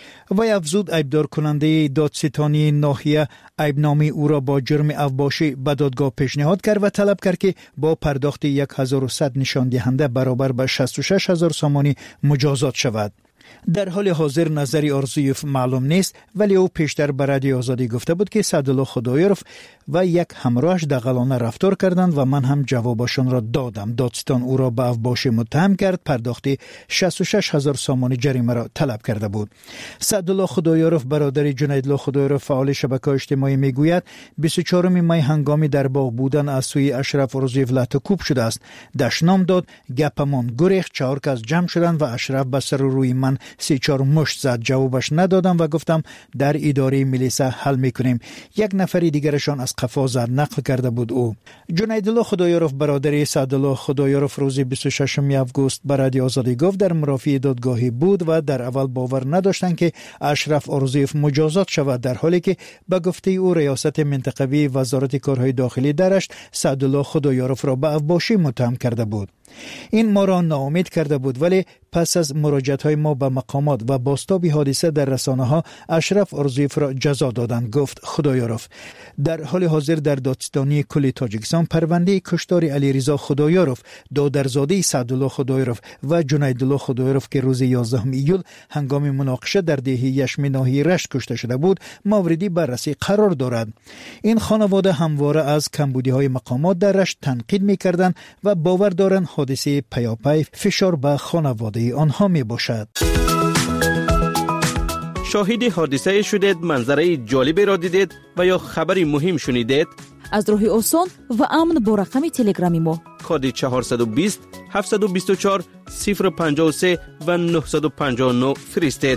D: و افزود عیبدار کننده دادستانی ناحیه عیبنامه او را با جرم افباشی به دادگاه پیشنهاد کرد و طلب کرد که با پرداخت هزار و صد نشان دهنده برابر به شصت و شش هزار سامانی مجازات شود. در حال حاضر نظری آرزویف معلوم نیست، ولی او پیشتر به رادیو آزادی گفته بود که سعدالله خدایورف و یک همراهش دغلانه رفتار کردند و من هم جوابشان را دادم. دادستان او را به افباشی متهم کرد، پرداخت شصت و شش هزار سامان جریمه را طلب کرده بود. سعدالله خدایورف برادر جنیدالله خدایورف فعال شبکه اجتماعی میگوید بیست و چهارم می هنگامی در باغ بودن از سوی اشرف آرزویف لطوکوب شده است. دشنام داد، گپمان گریخت، چهار کس جمع شدند و اشرف به سر و روی من سی چهار مشت زد. جوابش ندادم و گفتم در اداره ملیسا حل میکنیم. یک نفری دیگرشان از قفا زد، نقل کرده بود او. جنیدالله خدایورف برادر سعدالله خدایورف روز بیست و ششم آگوست به رادیو آزادی گفت در مرافع دادگاهی بود و در اول باور نداشتند که اشرف آرزویف مجازات شود، در حالی که به گفته او ریاست منطقوی وزارت کارهای داخلی درشت سعدالله خدایورف را به افباشی متهم کرده بود. این ما را ناامید کرده بود، ولی پس از مراجعت های ما به مقامات و بازتاب حادثه در رسانه ها اشرف آرزویف را جزا دادند، گفت خدایورف. در حال حاضر در دادستانی کل تاجیکستان پرونده کشتار علیرضا خدایورف، دادرزاده سعدالله خدایورف و جنیدالله خدایورف که روز یازدهم ایول هنگام مناقشه در دهه یشم ناحیه رشت کشته شده بود موردی بررسی قرار دارد. این خانواده همواره از کمبودی های مقامات در رشت تنقید می‌کردند و باور دارند حادثه پیاپی فشار به خانواده آنها می باشد.
C: شاهد حادثه شدید، منظره جالبی را دیدید و یا خبری مهم شنیدید؟
M: از راه آسان و امن با رقم تلگرامی ما
C: کد چهارصد و بیست هفتصد و بیست و چهار صفر پنجاه و سه و نهصد و پنجاه و نه فرستید.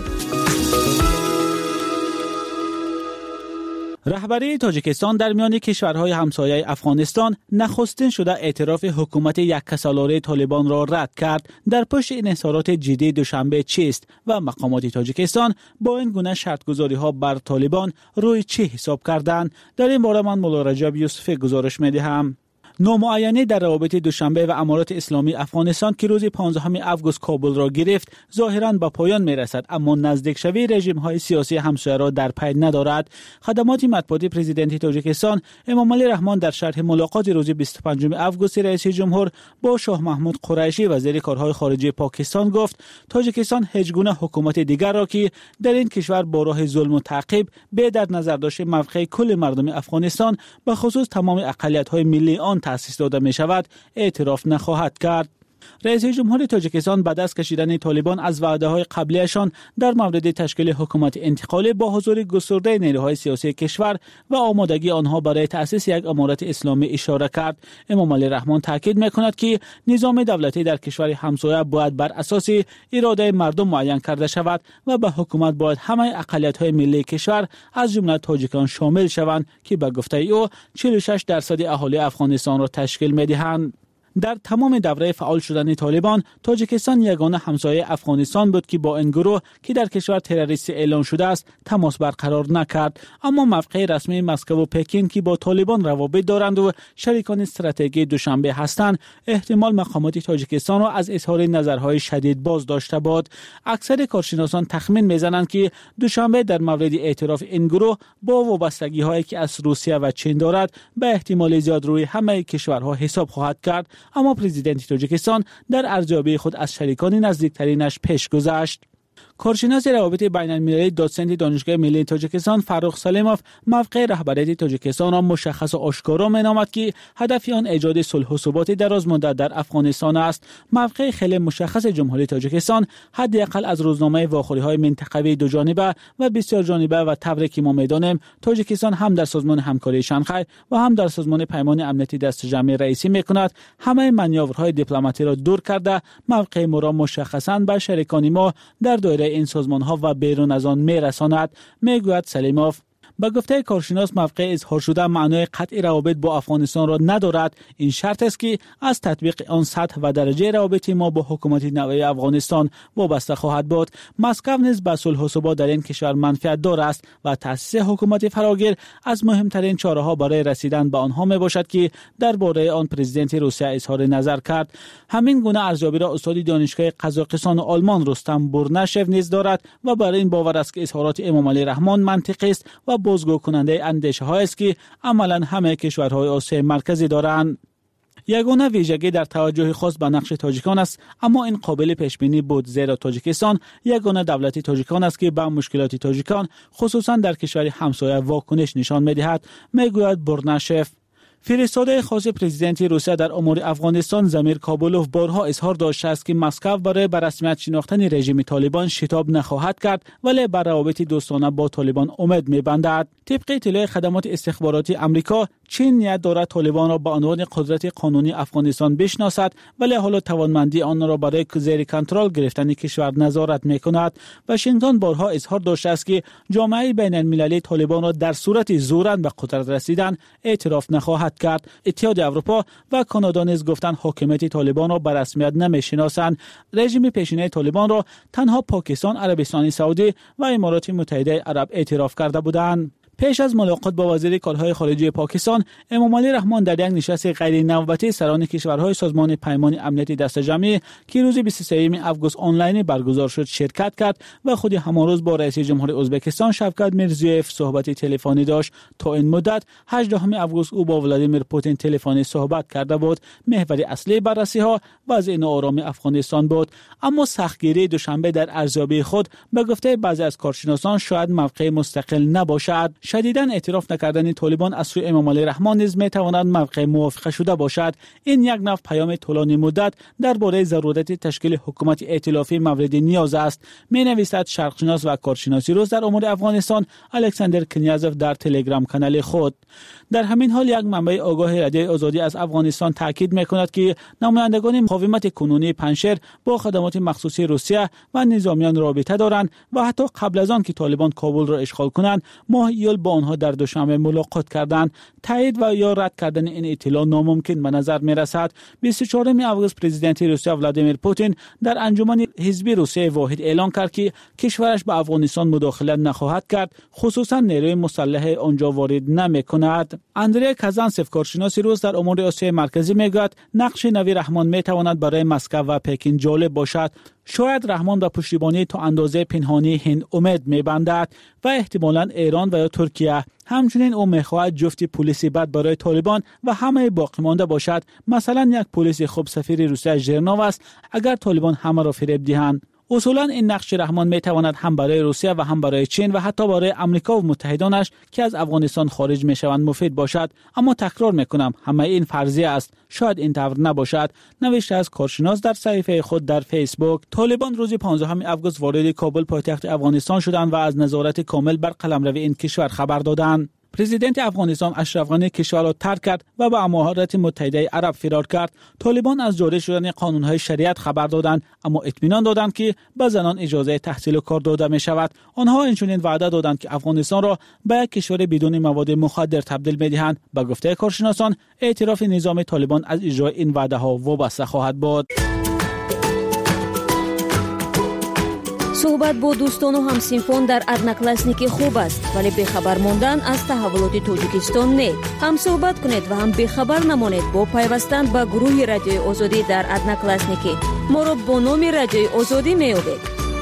E: رهبری تاجیکستان در میان کشورهای همسایه افغانستان نخستین شده اعتراف حکومت یکسالاره طالبان را رد کرد. در پشت انحصارات جدی دوشنبه چیست و مقامات تاجیکستان با این گونه شرطگذاری ها بر طالبان روی چه حساب کردند؟ در این باره من مولا رجب یوسفی گزارش می‌دهم. نامعینی در روابط دوشنبه و امارات اسلامی افغانستان که روز پانزدهم آگوست کابل را گرفت ظاهراً به پایان میرسد، اما نزدیک شوی رژیم های سیاسی همسایه را در پی ندارد. خدمات مطبوعاتی پرزیدنت تاجیکستان امامعلی رحمان در شرح ملاقات روز بیست و پنجم آگوست رئیس جمهور با شاه محمود قریشی وزیر کارهای خارجه پاکستان گفت تاجیکستان هیچ گونه حکومت دیگر را که در این کشور با راه ظلم و تعقیب به در نظر داشته موقع کل مردم افغانستان به خصوص تمام اقلیت‌های ملی آن تأسیس داده می شود اعتراف نخواهد کرد. رئیس جمهور تاجیکستان بعد از کشیدن طالبان از وعده‌های قبلیشان در مورد تشکیل حکومت انتقالی با حضور گسترده نیروهای سیاسی کشور و آمادگی آنها برای تأسیس یک امارت اسلامی اشاره کرد. امامعلی رحمان تاکید می‌کند که نظام دولتی در کشور همسایه باید بر اساس اراده مردم معین کرده شود و به حکومت باید همه اقلیت‌های ملی کشور از جمله تاجیکان شامل شوند که به گفته او چهل و شش درصد اهالی افغانستان را تشکیل می‌دهند. در تمام دوره فعال شدن طالبان تاجیکستان یگانه همسایه افغانستان بود که با این گروه که در کشور تروریستی اعلان شده است تماس برقرار نکرد، اما موقع رسمی مسکو و پکین که با طالبان روابط دارند و شریکان استراتژیک دوشنبه هستند احتمال مقامات تاجیکستان را از اظهار نظرهای شدید باز داشته بود. اکثر کارشناسان تخمین میزنند که دوشنبه در مورد اعتراف این گروه با وابستگی هایی که از روسیه و چین دارد به احتمال زیاد روی همه کشورها حساب خواهد کرد، اما پرزیدنت تاجیکستان در ارزیابی خود از شریکان نزدیکترینش پیش گذشت. کارشناس روابط بین المللی دادسنت دانشگاه ملی تاجیکستان فروخ سلیموف موقع رهبریت تاجیکستان را مشخص و آشکارا می‌نامد که هدف آن ایجاد صلح و ثبات دراز مدت در افغانستان است. موقع خیلی مشخص جمهوری تاجیکستان حداقل از روزنامه واخوری‌های منطقوی دو جانبه و بسیار جانبه و طوری که ما می‌دانیم تاجیکستان هم در سازمان همکاری شانگهای و هم در سازمان پیمان امنیتی دست جمعی رئیسی می‌کند. همه مانورهای دیپلماتی را دور کرده موقع ما را مشخصاً به شریکان ما در دایره این سازمان‌ها و بیرون از آن می‌رساند، میگوید سلیموف. با گفته کارشناس موقع اظهار شده معنای قطع روابط با افغانستان را ندارد. این شرط است که از تطبیق آن سطح و درجه روابط ما با حکومت نوین افغانستان وابسته خواهد بود. مسکو نیز به صلح و ثبات در این کشور منفعت دار است و تأسیس حکومت فراگیر از مهمترین چاره‌ها برای رسیدن به آنها میباشد که درباره آن پرزیدنت روسیه اظهار نظر کرد. همین گونه ارزیابی را استاد دانشگاه قزاقستان و آلمان رستم بورنشو نیز دارد و برای این باور است که اظهارات امام علی رحمان منطقی است و بازگو کننده اندیشه های است که عملا همه کشورهای آسیای مرکزی دارند. یگانه ویژگی در توجه خاص به نقش تاجیکان است، اما این قابل پیش بینی بود، زیرا تاجیکستان یگانه دولت تاجیکان است که به مشکلات تاجیکان خصوصا در کشور همسایه واکنش نشان می‌دهد، میگوید بورنشف. فرستاده خاص پرزیدنت روسیه در امور افغانستان زمیر کابولوف بارها اظهار داشته است که مسکو برای به رسمیت شناختن رژیم طالبان شتاب نخواهد کرد، ولی بر روابط دوستانه با طالبان امید می‌بندد. طبق اطلاع خدمات استخباراتی آمریکا، چین نیت دارد طالبان را به عنوان قدرت قانونی افغانستان بشناسد، ولی حالا توانمندی آن را برای زیر کنترل گرفتن کشور نظارت می‌کند. واشنگتن بارها اظهار داشته است که جامعه بین المللی طالبان را در صورت زوراً به قدرت رسیدن اعتراف نخواهد کرد. اتحاد اروپا و کانادا نیز گفتند حاکمیت طالبان را به رسمیت نمی‌شناسند. رژیم پیشینه طالبان را تنها پاکستان، عربستان سعودی و امارات متحده عرب اعتراف کرده بودند. پیش از ملاقات با وزیر کارهای خارجه پاکستان، امام علی رحمان در یک نشست غیر نوبتی سران کشورهای سازمان پیمان امنیتی دست جمعی که روز بیست و سوم آگوست آنلاین برگزار شد شرکت کرد و خود همان روز با رئیس جمهور ازبکستان شوکت میرزیویف صحبت تلفنی داشت. تا این مدت هجدهم آگوست او با ولادیمیر پوتین تلفنی صحبت کرده بود. محور اصلی بررسی‌ها وضع ناآرام افغانستان بود، اما سختگیری دوشنبه در ارزیابی خود به گفته بعضی از کارشناسان شاید موقع مستقل نباشد. شدیداً اعتراف نکردن طالبان از سوی امام علی رحمان نیز می‌تواند موقع موافقه شده باشد. این یک نوع پیام طولانی مدت درباره ضرورت تشکیل حکومت ائتلافی مورد نیاز است، می‌نویسد شرقشناس و کارشناسی روز در امور افغانستان الکساندر کنیازوف در تلگرام کانال خود. در همین حال یک منبع آگاه رادیوی آزادی از افغانستان تاکید می‌کند که نمایندگان مقاومت کنونی پنجشیر با خدمات مخصوصی روسیه و نظامیان رابطه دارند و حتی قبل از آن که طالبان کابل را اشغال کنند ماه ایول با آنها در دوشنبه ملاقات کردند. تایید و یا رد کردن این اطلاع ناممکن به نظر می‌رسد. بیست و چهارم آگوست پرزیدنت روسیه ولادیمیر پوتین در انجمن حزبی روسیه واحد اعلام کرد که کشورش به افغانستان مداخله نخواهد کرد، خصوصا نیروی مسلح آنجا وارد نمی‌کند. اندریا کازانتسف کارشناس روس در امور آسیای مرکزی میگوید نقش نوی رحمان میتواند برای مسکو و پکین جالب باشد. شاید رحمان به پشتیبانی تا اندازه پنهانی هند امید میبندد و احتمالاً ایران و یا ترکیه. همچنین او میخواهد جفتی پلیسی بد برای طالبان و همه باقی مانده باشد. مثلا یک پلیس خوب سفیر روسیه ژرنوف است اگر طالبان همه را فریب دهند. اصولا این نقش رحمان میتواند هم برای روسیه و هم برای چین و حتی برای امریکا و متحدانش که از افغانستان خارج میشوند مفید باشد. اما تکرار میکنم همه این فرضیه است، شاید این طور نباشد، نوشته از کارشناس در صفحه خود در فیسبوک. طالبان روز پانزدهم آگوست وارد کابل پایتخت افغانستان شدند و از نظارت کامل بر قلمرو این کشور خبر دادند. پرزیدنت افغانستان اشرف غنی کشور را ترک کرد و به امارات متحده عرب فرار کرد. طالبان از جاری شدن قانون‌های شریعت خبر دادند، اما اطمینان دادند که به زنان اجازه تحصیل و کار داده می شود. آنها اینچنین وعده دادند که افغانستان را به یک کشور بدون مواد مخدر تبدیل می دهند. به گفته کارشناسان اعتراف نظام طالبان از اجرای این وعده ها وابسته خواهد بود.
M: صحبت با دوستان و همسینفون در ادناکلاسنیکی خوب است، ولی بخبر موندن از تحولات تاجیکستان نه. هم صحبت کنید و هم بخبر نمانید با پیوستن به گروه رادیوی آزادی در ادناکلاسنیکی. ما را با نام رادیوی آزادی میابید.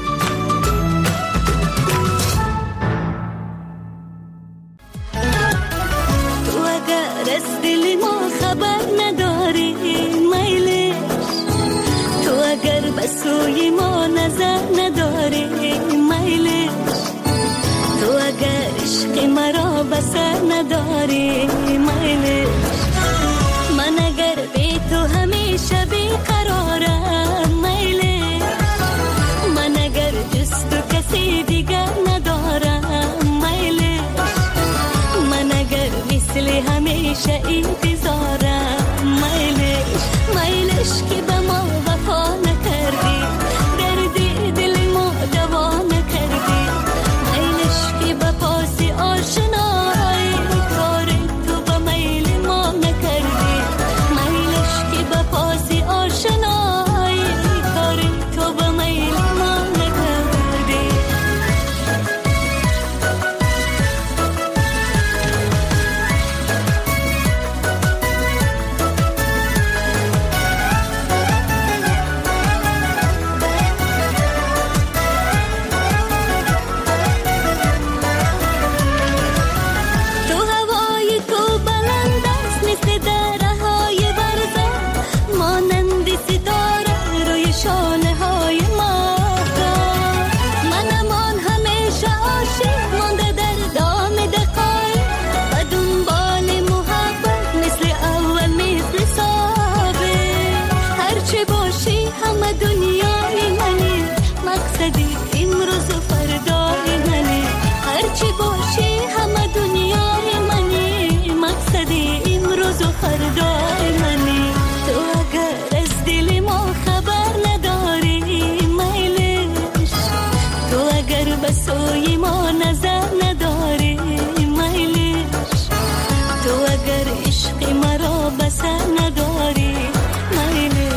B: تو اگر از دل ما خبر نداری میلش، تو اگر به سوی ما نظر نداری میلش، تو اگر عشق مرا بسر نداری میلش، من اگر بی تو همیشه بیقرارم میلش، من اگر جز تو کسی دیگر ندارم میلش، من اگر مثل همیشه انتظارم میلش، میلش که به ما وفا نکردی، دردی دل ما دوا نکردی، میلش که به پاس آشنایی کار تو به میل ما نکردی، میلش که به پاس آشنایی کار تو به میل ما نکردی. تو هوای تو بلند است مثل درهای برزه، مانند ستاره روی شانه های ماهتاب، من امان همیشه عاشق مانده در دام دقایق، و دنبال محبت مثل اول مثل سابق، هرچه باشی همه دنیای منی، مقصدی امروز و فردای منی، هرچه باشی همه دنیای منی، مقصدی امروز و فردای منی، تو اگر از دل ما خبر نداری میلش، تو اگر به سوی ما نظر نداری میلش، تو اگر عشق مرا بسر نداری میلش.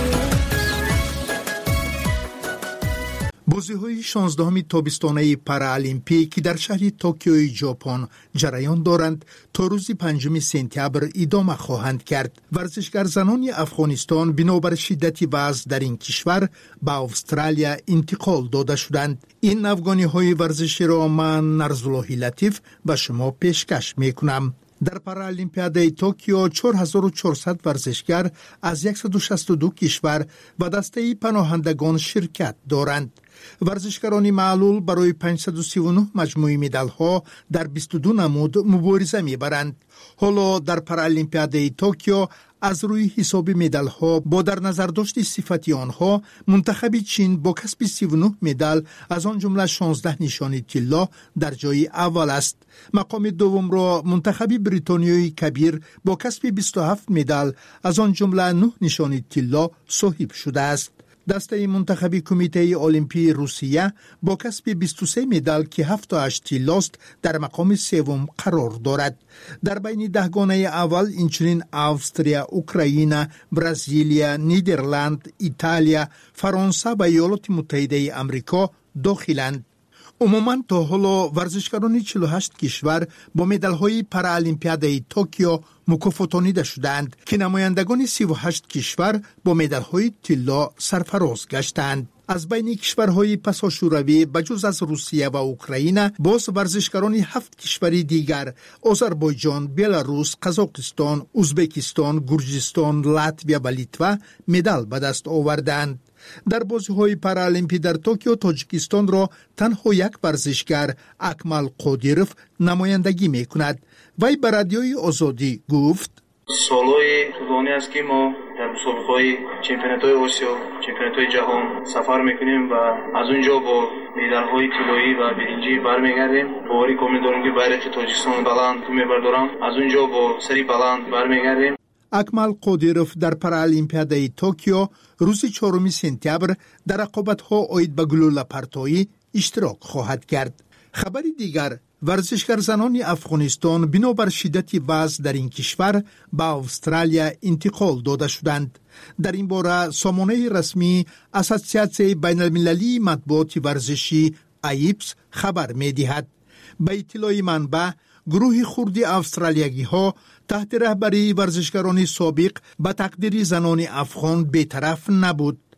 D: بازی‌های شانزدهم تابستانه پارالیمپیک که در شهر توکیو ژاپن جریان دارند تا روز پنجم سپتامبر ادامه خواهند کرد. ورزشگر زنان افغانستان بنابر شدت وضع در این کشور به استرالیا انتقال داده شدند. این افغانی‌های ورزشی را من نرزالله لطیف به شما پیشکش می‌کنم. در پارالیمپیاد توکیو چهار هزار و چهارصد ورزشگر از صد و شصت و دو کشور و دسته پناهندگان شرکت دارند. ورزشکاران معلول برای پانصد و سی و نه مجموعه مدال ها در بیست و دو نمود مبارزه میبرند. حالا در پارالیمپیاد توکیو از روی حساب مدال ها با در نظر داشت صفتی آنها، منتخب چین با کسب سی و نه مدال از آن جمله شانزده نشانی طلا در جای اول است. مقام دوم را منتخب بریتانیای کبیر با کسب بیست و هفت مدال از آن جمله نه نشانی طلا صاحب شده است. دسته منتخبی کمیته المپی روسیه با کسب بیست و سه مدال که هفت و هشت طلاست در مقام سوم قرار دارد. در بین دهگانه اول اینچنین استرالیا، اوکراین، برزیلیا، نیدرلند، ایتالیا، فرانسه و ایالات متحده آمریکا داخلند. عموماً تا حالا ورزشکاران چهل و هشت کشور با مدال‌های پارالیمپیاد توکیو مکافاتانیده شدند که نمایندگان سی و هشت کشور با مدال‌های طلا سرفراز گشتند. از بین کشورهای پساشوروی بجز از روسیه و اوکراین باز ورزشکاران هفت کشور دیگر آذربایجان، بلاروس، قزاقستان، ازبکستان، گرجستان، لاتویا و لیتوا مدال به دست آوردند. در بازی‌های پارالیمپی در توکیو تاجیکستان را تنها یک ورزشگر اکمل قادیروف نمایندگی می‌کند. وی به رادیوی آزادی گفت:
F: سالهای طولانی است که ما در مسابقه‌های چمپیونات‌های آسیا، چمپیونات‌های جهان سفر می‌کنیم و از اونجا با مدال‌های طلایی و برنجی برمیگردیم. باوری کامل دارم که بیرق تاجیکستان بلند می‌بردارم، از اونجا با سری بلند برمیگردیم.
D: اکمل قادیروف در پارالیمپیاد توکیو روز چهارم سپتامبر در رقابت‌ها عاید به گلوله پرتایی اشتراک خواهد کرد. خبر دیگر، ورزشگر زنان افغانستان بنابر شدت وضع در این کشور به استرالیا انتقال داده شدند. در این باره سامانه رسمی اساسیاسیون بین المللی مطبوعات ورزشی ایپس خبر می دهد. به اطلاع منبع، گروه خردی استرالیایی ها تحت رهبری ورزشکاران سابق به تقدیر زنان افغان بی‌طرف نبود.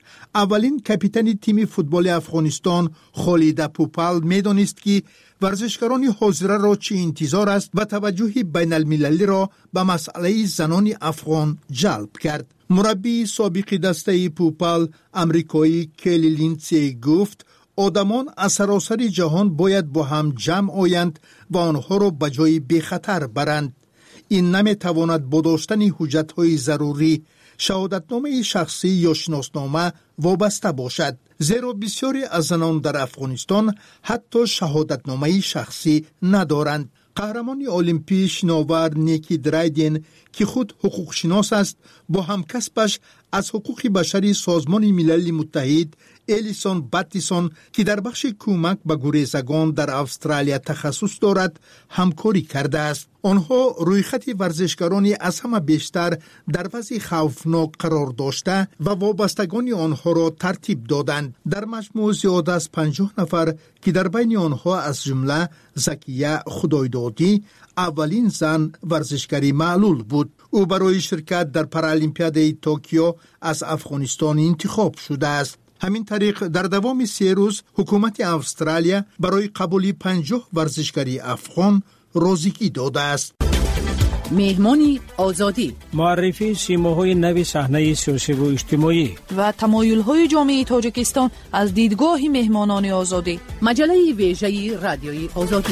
G: اولین کاپیتان تیم فوتبال افغانستان خالد پوپال می‌دانست که ورزشکاران حاضر را چه انتظار است و توجه بین المللی را به مسئله زنان افغان جلب کرد. مربی سابق دسته پوپال امریکایی کلی لینسی گفت آدمان از سراسر جهان باید با هم جمع آیند و آنها را به جای بی‌خطر برند. این نمیتواند با داشتن حجت‌های ضروری، شهادتنامه شخصی یا شناسنامه وابسته باشد، زیرا بسیاری از زنان در افغانستان حتی شهادتنامه شخصی ندارند. قهرمان المپی شناور نیکی درایدین که خود حقوق شناس است با همکسبش از حقوق بشری سازمان ملل متحد الیسون باتیسون که در بخش کمک به گریزگان در استرالیا تخصص دارد همکاری کرده است. آنها رویخط ورزشکارانی از همه بیشتر در وضع خوفناک قرار داشته و وابستگان آنها را ترتیب دادند. در مجموع زیاد از پنجاه نفر که در بین آنها از جمله زکیه خدایدادی اولین زن ورزشکاری معلول بود. او برای شرکت در پارالمپیاد توکیو از افغانستان انتخاب شده است. همین طریق در دوام سه روز حکومت استرالیا برای قبول پنجاه ورزشکاری افغان راضیگی داده است.
V: مهمانی آزادی،
S: معرفی سیماهای نو صحنه سیاسی و اجتماعی
V: و تمایل‌های جامعه تاجیکستان از دیدگاه مهمانان آزادی. مجله ویژه رادیوی آزادی.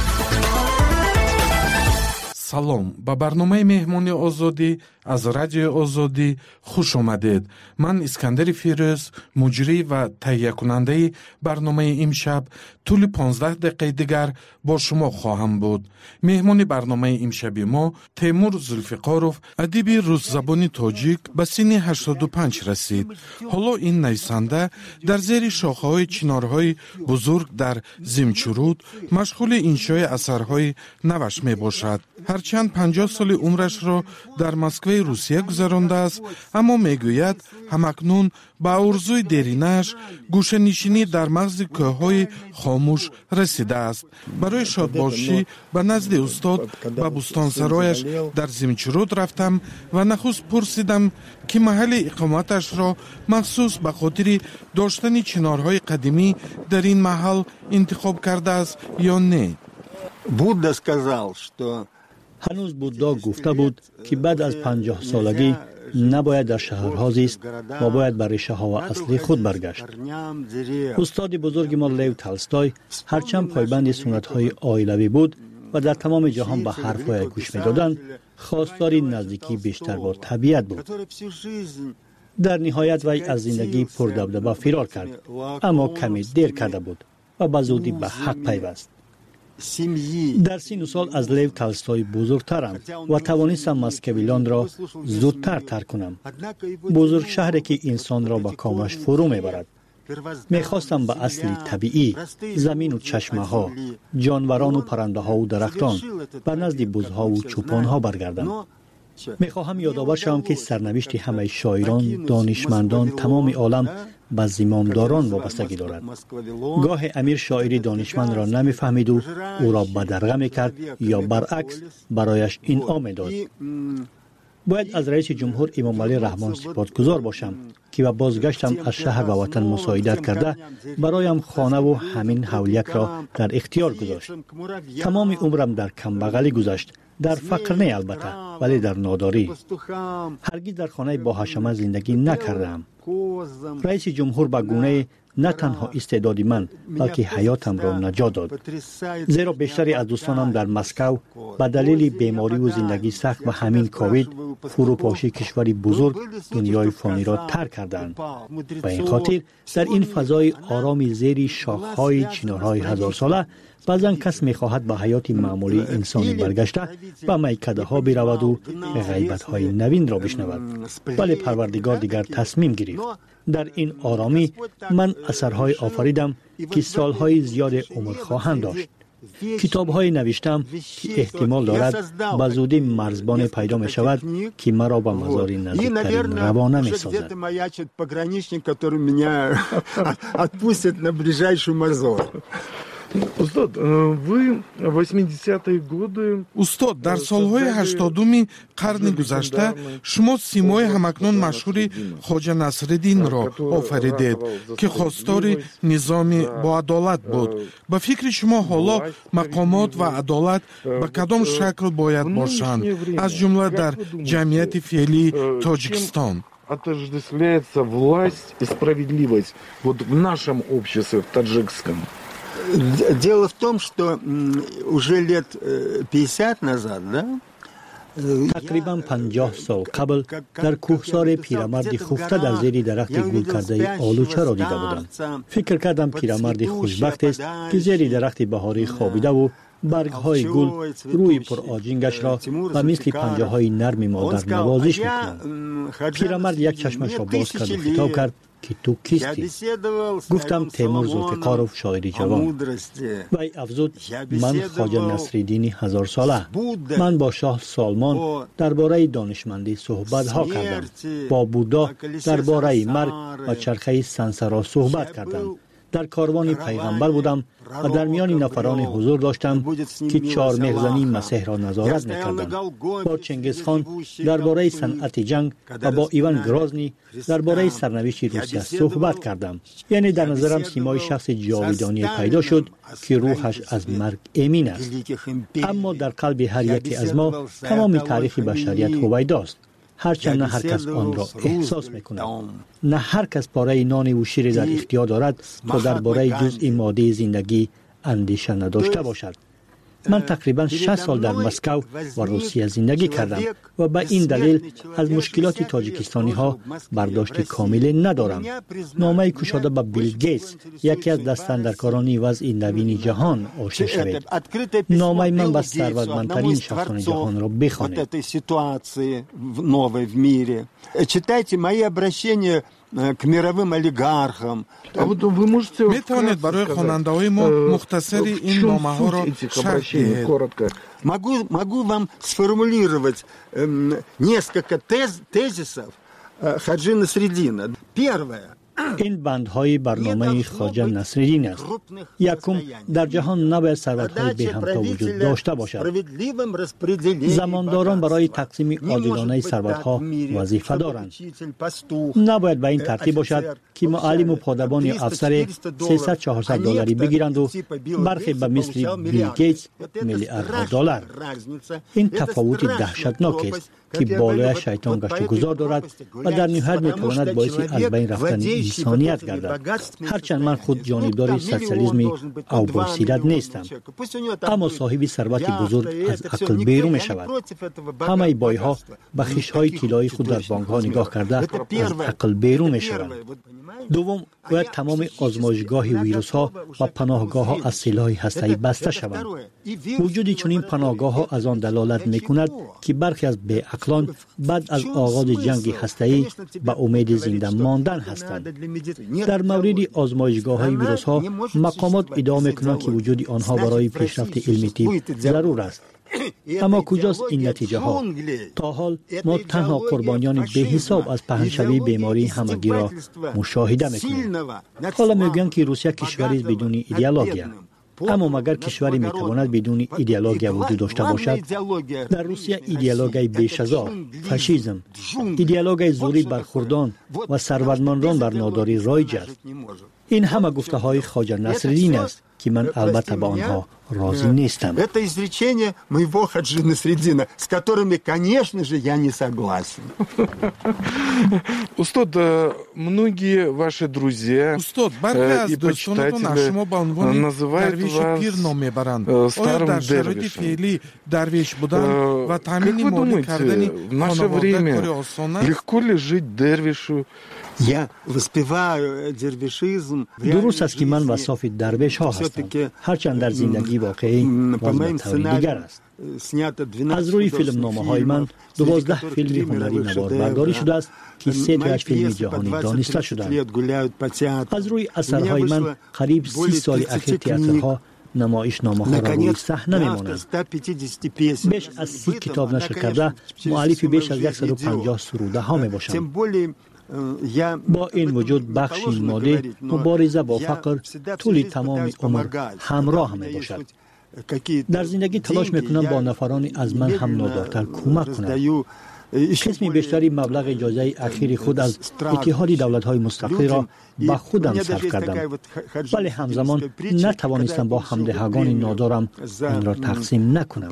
W: салом ба барномаи меҳмони озодӣ аз радиои озодӣ хуш омадед. ман искандари фирӯз муҷрӣ ва таҳиякунандаи барномаи имшаб тӯли понздаҳ дақиқаи дигар бо шумо хоҳам буд. меҳмони барномаи имшаби мо Теймур Зулфиқоров, адиби рӯззабони тоҷик, ба синни ҳаштоду панҷ расид. ҳоло ин нависанда дар зери шохаҳои чинорҳои бузург дар Зимчуруд машғули иншои асарҳои наваш мебошад. ҳарчанд панҷоҳ соли умрашро дар Москваи Русия гузарондааст, аммо мегӯяд ҳамакнун ба орзуи деринаш гӯшанишинӣ дар мағзи кӯҳҳои хомӯш расидааст. барои шодбошӣ ба назди устод ба бӯстонсарояш дар Зимчуруд рафтам ва нахуст пурсидам ки маҳалли иқоматашро махсус ба хотири доштани чинорҳои қадимӣ дар ин маҳал интихоб кардааст ё не.
X: Будда сказал, что
Y: هنوز بودا گفته بود که بعد از پنجاه سالگی نباید در شهرها زیست و باید بر ریشه ها و اصلی خود برگشت. استاد بزرگ ما لیو تالستوی هرچند پایبند سنت های عائلوی بود و در تمام جهان به حرفهای گوش می‌دادند، خواستار نزدیکی بیشتر با طبیعت بود. در نهایت وی از زندگی پردبدبه فرار کرد، اما کمی دیر کرده بود و به زودی به حق پیوست. در سی سال از لیو تالستوی بزرگترم و توانستم مسکویلان را زودتر ترک کنم. بزرگ شهری که انسان را به کامش فرو میبرد. میخواستم به اصلی طبیعی، زمین و چشمه ها، جانوران و پرنده ها و درختان، به نزد بزها و چوپان ها برگردم. میخواهم یادآور شوم که سرنوشت همه شاعران، دانشمندان، تمام عالم به زمامداران وابستگی دارد. گاه امیر شاعری دانشمند را نمیفهمید و او را بدرقه میکرد یا برعکس برایش انعام میداد. باید از رئیس جمهور امام علی رحمان سپاسگزار باشم که به بازگشتم از شهر و وطن مساعدت کرده برایم خانه و همین حولیک را در اختیار گذاشت. تمام عمرم در کمبغلی گذشت، در فقر نه البته، ولی در ناداری. هرگز در خانه با حشمه زندگی نکردم. رئیس جمهور به گونه نه تنها استعداد من بلکه حیاتم را نجات داد، زیرا بیشتری از دوستانم در مسکو به دلیل بیماری و زندگی سخت و همین کووید فروپاشی کشوری بزرگ دنیای فانی را ترک کردند. به این خاطر در این فضای آرامی زیر شاخهای چنارهای هزار ساله بعضن کس میخواهد به حیات معمولی انسانی برگشته به میکده ها برود و غیبت های نوین را بشنود. ولی پروردگار دیگر تصمیم گرفت. در این آرامی من اثرهای آفریدم که سالهای زیاد عمر خواهند داشت. کتاب‌های نوشتم که احتمال دارد به زودی مرزبان پیدا می شود که مرا به مزار نزدیکترین روانه می سازد.
W: استاد وی استاد در سالهای هشتادم قرن گذشته شما سیمای همکنون مشهور خواجه نصرالدین را آفریدید که خواستار نظام با عدالت بود. به فکر شما حالا مقامات و عدالت به کدام شکل باید باشند، از جمله در جمعیت فعلی تاجیکستان؟
I: отождествляется власть и справедливость вот в нашем обществе, в таджикском?
X: Дело в том, что уже лет пятьдесят назад, да,
Y: تقریبا پنجاه سال قبل در کوهسار پیرمردی خفته در زیر درخت گل کرده آلوچه را دیده بودم. فکر کردم پیرمردی خوشبخت است که زیر درخت بهاری خوابیده و برگ های گل روی پر آجینگش را و مثل پنجه های نرم مادر نوازش میکنند. پیرمرد یک چشمش را باز کرد و خطاب کرد که تو کیستی؟ گفتم تیمور ذوالفقاروف شاعر جوان. وی افزود من خواجه نصرالدین هزار ساله. من با شاه سالمان درباره دانشمندی صحبت ها کردم. با بودا درباره مرگ و چرخه سنسرا صحبت کردم. در کاروان پیغمبر بودم و در میان نفران حضور داشتم که چهار مخزنی مسیح را نظارت میکردند. با چنگیز خان درباره صنعت جنگ و با ایوان گرازنی درباره سرنوشت روسیه صحبت کردم. یعنی در نظرم سیمای شخص جاویدانی پیدا شد که روحش از مرگ امین است. اما در قلب هر یکی از ما تمام تاریخ بشریت هویداست. هرچند نه هر کس آن را احساس میکند. نه هر کس پاره نان و شیر در اختیار دارد تا درباره جزء ماده زندگی اندیشه نداشته باشد. من تقریبا شش سال در مسکو و روسیه زندگی کردم و به این دلیل از مشکلات تاجیکستانی ها برداشت کامل ندارم. نامه کشاده به بیل گیتس، یکی از دستاندرکاران وضع نوین جهان، آشنا شوید. نامه من به ثروتمندترین شخصان جهان را بخوانید.
X: Читайте мои обращения к мировым олигархам.
W: میتوانید برای خواننده های ما مختصر این نامه ها را شرح دهید؟
X: Могу, могу вам сформулировать э, несколько тез, тезисов э, Хаджи Насреддина. Первое.
Y: این بندهای برنامه خواجه نصرالدین است. یکم، در جهان نباید ثروت‌های بی همتا وجود داشته باشد. زمانداران برای تقسیم عادلانه ثروت‌ها وظیفه دارند. نباید به این ترتیب باشد که معلم و پادبان یا افسر سیصد چهارصد دلاری بگیرند و برخی به مثل بیل گیتس میلیاردها دلار. این تفاوت دهشتناک است که بالای شیطان گشت و گذار دارد و در نهایت میتواند باعث از بین رفتن انسانیت گردد. هرچند من خود جانبدار سوسیالیسم او باسیرت نیستم، اما صاحب ثروت بزرگ از عقل بیرون می شود. همه بایها به خیش‌های طلایی خود در بانک‌ها نگاه کرده از عقل بیرون می شوند. دوم، باید تمام آزمایشگاه ویروس‌ها و پناهگاه‌ها از سلاح هسته‌ای بسته شوند. وجود چنین پناهگاه‌ها از آن دلالت می‌کند که برخی از بی‌عقلان بعد از آغاز جنگ هسته‌ای به امید زنده ماندن هستند. در مورد آزمایشگاه‌های ویروس‌ها مقامات ادعا می‌کنند که وجود آنها برای پیشرفت علمی طب ضرور است. اما کجاست این نتیجه ها؟ تا حال ما تنها قربانیان به حساب از پهنشوی بیماری همگی را مشاهده میکنیم. حالا میگن که روسیه کشوری است بدون ایدئولوژی. اما مگر کشوری میتواند بدون ایدئولوژی وجود داشته باشد؟ در روسیه ایدئولوژی بیشزار، فاشیسم، ایدئولوژی زوری برخوردان و ثروتمندان بر ناداری رایج است. این همه گفته های خواجه نصرالدین است که من البته با آنها راضی نیستم.
X: Это изречение моего Хаджи Насреддина, с которыми, конечно же, я не согласен.
W: Устод, многие ваши друзья и почитатели называют вас старым дервишем. Как вы думаете, в наше время легко ли жить дервишу?
X: Я воспеваю дервишизм.
Y: درست است که من وصاف درویش ها هستم، هرچند در زندگی واقعی وضع طوری دیگر است. از روی فیلم نامه های من دوازده فیلم هنری نوار برداری شده است که سه تایش فیلم جهانی دانسته شدند. از روی اثرهای من قریب سی سال اخیر تئاترها نمایش نامه ها را روی صحنه میمانند. بیش از سی کتاب نشر کرده، مؤلف بیش از صد و پنجاه سروده ها می باشند. با این وجود بخشی ماده مبارزه با فقر طول تمام عمر همراه می باشد. در زندگی تلاش میکنم با نفرانی از من هم نادارتر کمک کنم. قسمی بیشتری مبلغ اجازه اخیر خود از اتحاد دولت‌های مستقل را به خودم صرف کردم، ولی همزمان نتوانستم با همدهگان نادارم آن را تقسیم نکنم.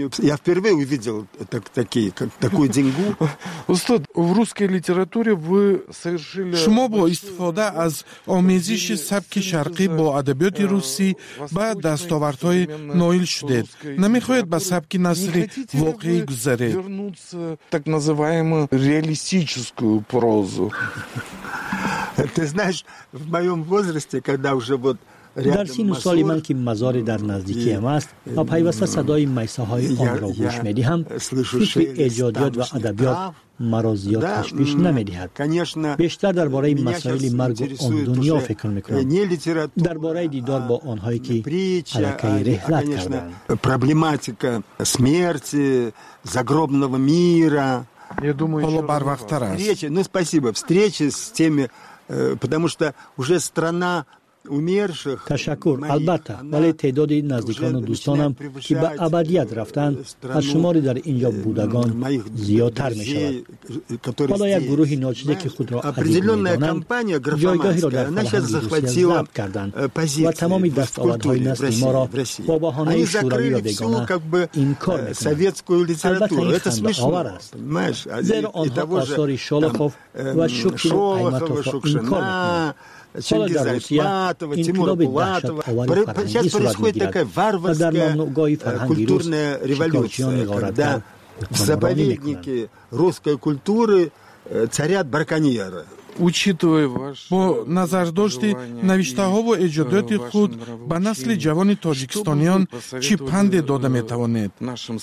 W: استاد، в русской литературе вы совершили شما با استفاده از آمیزش سبک شرقی با ادبیات روسی به دستاوردهای نائل شدید. نمیخواهید به سبک نثر واقعی گذارید؟
I: так называемую реалистическую прозу.
X: Ты знаешь, в моем возрасте, когда уже вот
Y: در سین و سال من که مزار در نزدیکی هم است و پیوسته صدای میسه های آن را گوش می دهم، فکر ایجادیات و ادبیات مرا زیاد تشویش نمی دهد. بیشتر درباره مسائل مرگ و آن دنیا فکر می کنم، درباره دیدار با آنهایی که علاقه رحلت کردند.
X: Проблематика смерти, загробного мира.
W: حالا بر وقت‌تر است.
X: Встречи, ну спасибо, встречи с теми, потому что уже страна
Y: تشکر. البته ولی تعداد نزدیکان و دوستانم که به ابدیت رفتند از شمار در اینجا بودگان زیادتر می شود. حالا یک گروه ناچیده که خود را عزیز می دانند جایگاهی را در فرهنگ روسیه ضبط کردند و تمام دستاوردهای نسل ما را با بهانه شوروی و بیگانه انکار می کنند. البته این خنده آور است، زیرا آنها آثار شولوخوف و شوکین و ایماتوف را انکار می کنند. حالا در روسیه انقلاب دهشت آور فرهنگی صورت میگیرد و در ممنوعگاه فرهنگی روس شکارچیان غارتگر
X: в заповеднике русской культуры царят браконьеры.
W: با نظرداشت نوشته ها و ایجادات خود به نسل جوان تاجیکستانیان چی پند داده می توانید؟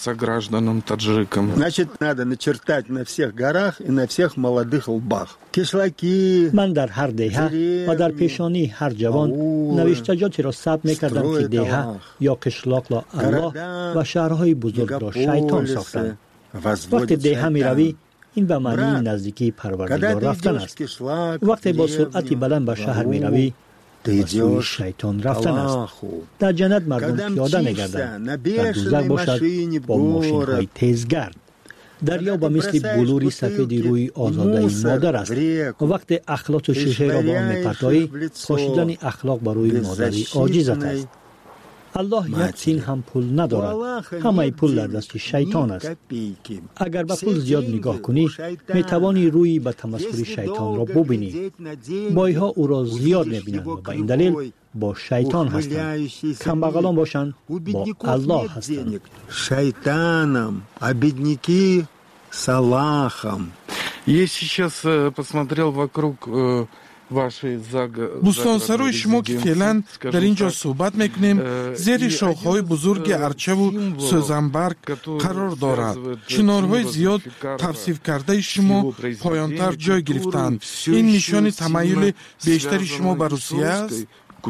X: Значит, надо начертать на всех горах и на всех молодых лбах. Кишлаки.
Y: من در هر دهه و در پیشانی هر جوان نوشتجاتی را ثبت می کردم که دهه یا قشلاق را الله و شهرهای بزرگ را شیطان ساختند. وقتی دهه می روی این به معنی نزدیکی پروردگار رفتن است. وقتی با سرعتی بلند به شهر می روی به سوی شیطان رفتن است. در جنت مردم پیاده می گردند، در دوزخ باشد با ماشین های تیزگرد. دریا به مثل بلوری سفید روی آزاده مادر است و وقتی اخلاق و شیشه را با آن می پرتایی پاشیدن اخلاق بر روی مادری عاجزت است. الله یک تین هم پول ندارد، همه پول در دست شیطان است. اگر به پول زیاد نگاه کنی می توانی روی به تمسخر شیطان را ببینی. بایها او را زیاد می بینند و به این دلیل با شیطان هستند. کمبغلان باشند با الله هستند.
X: شیطانم، а бедняки с Аллахом.
I: Я сейчас посмотрел вокруг
W: بوستانسرای شما که فعلا در اینجا صحبت میکنیم زیر شاخهای بزرگ ارچه و سوزنبرگ قرار دارد. چنارهای زیاد توصیف کرده شما پایانتر جای گرفتند. این نشان تمایل بیشتری شما به روسیه است؟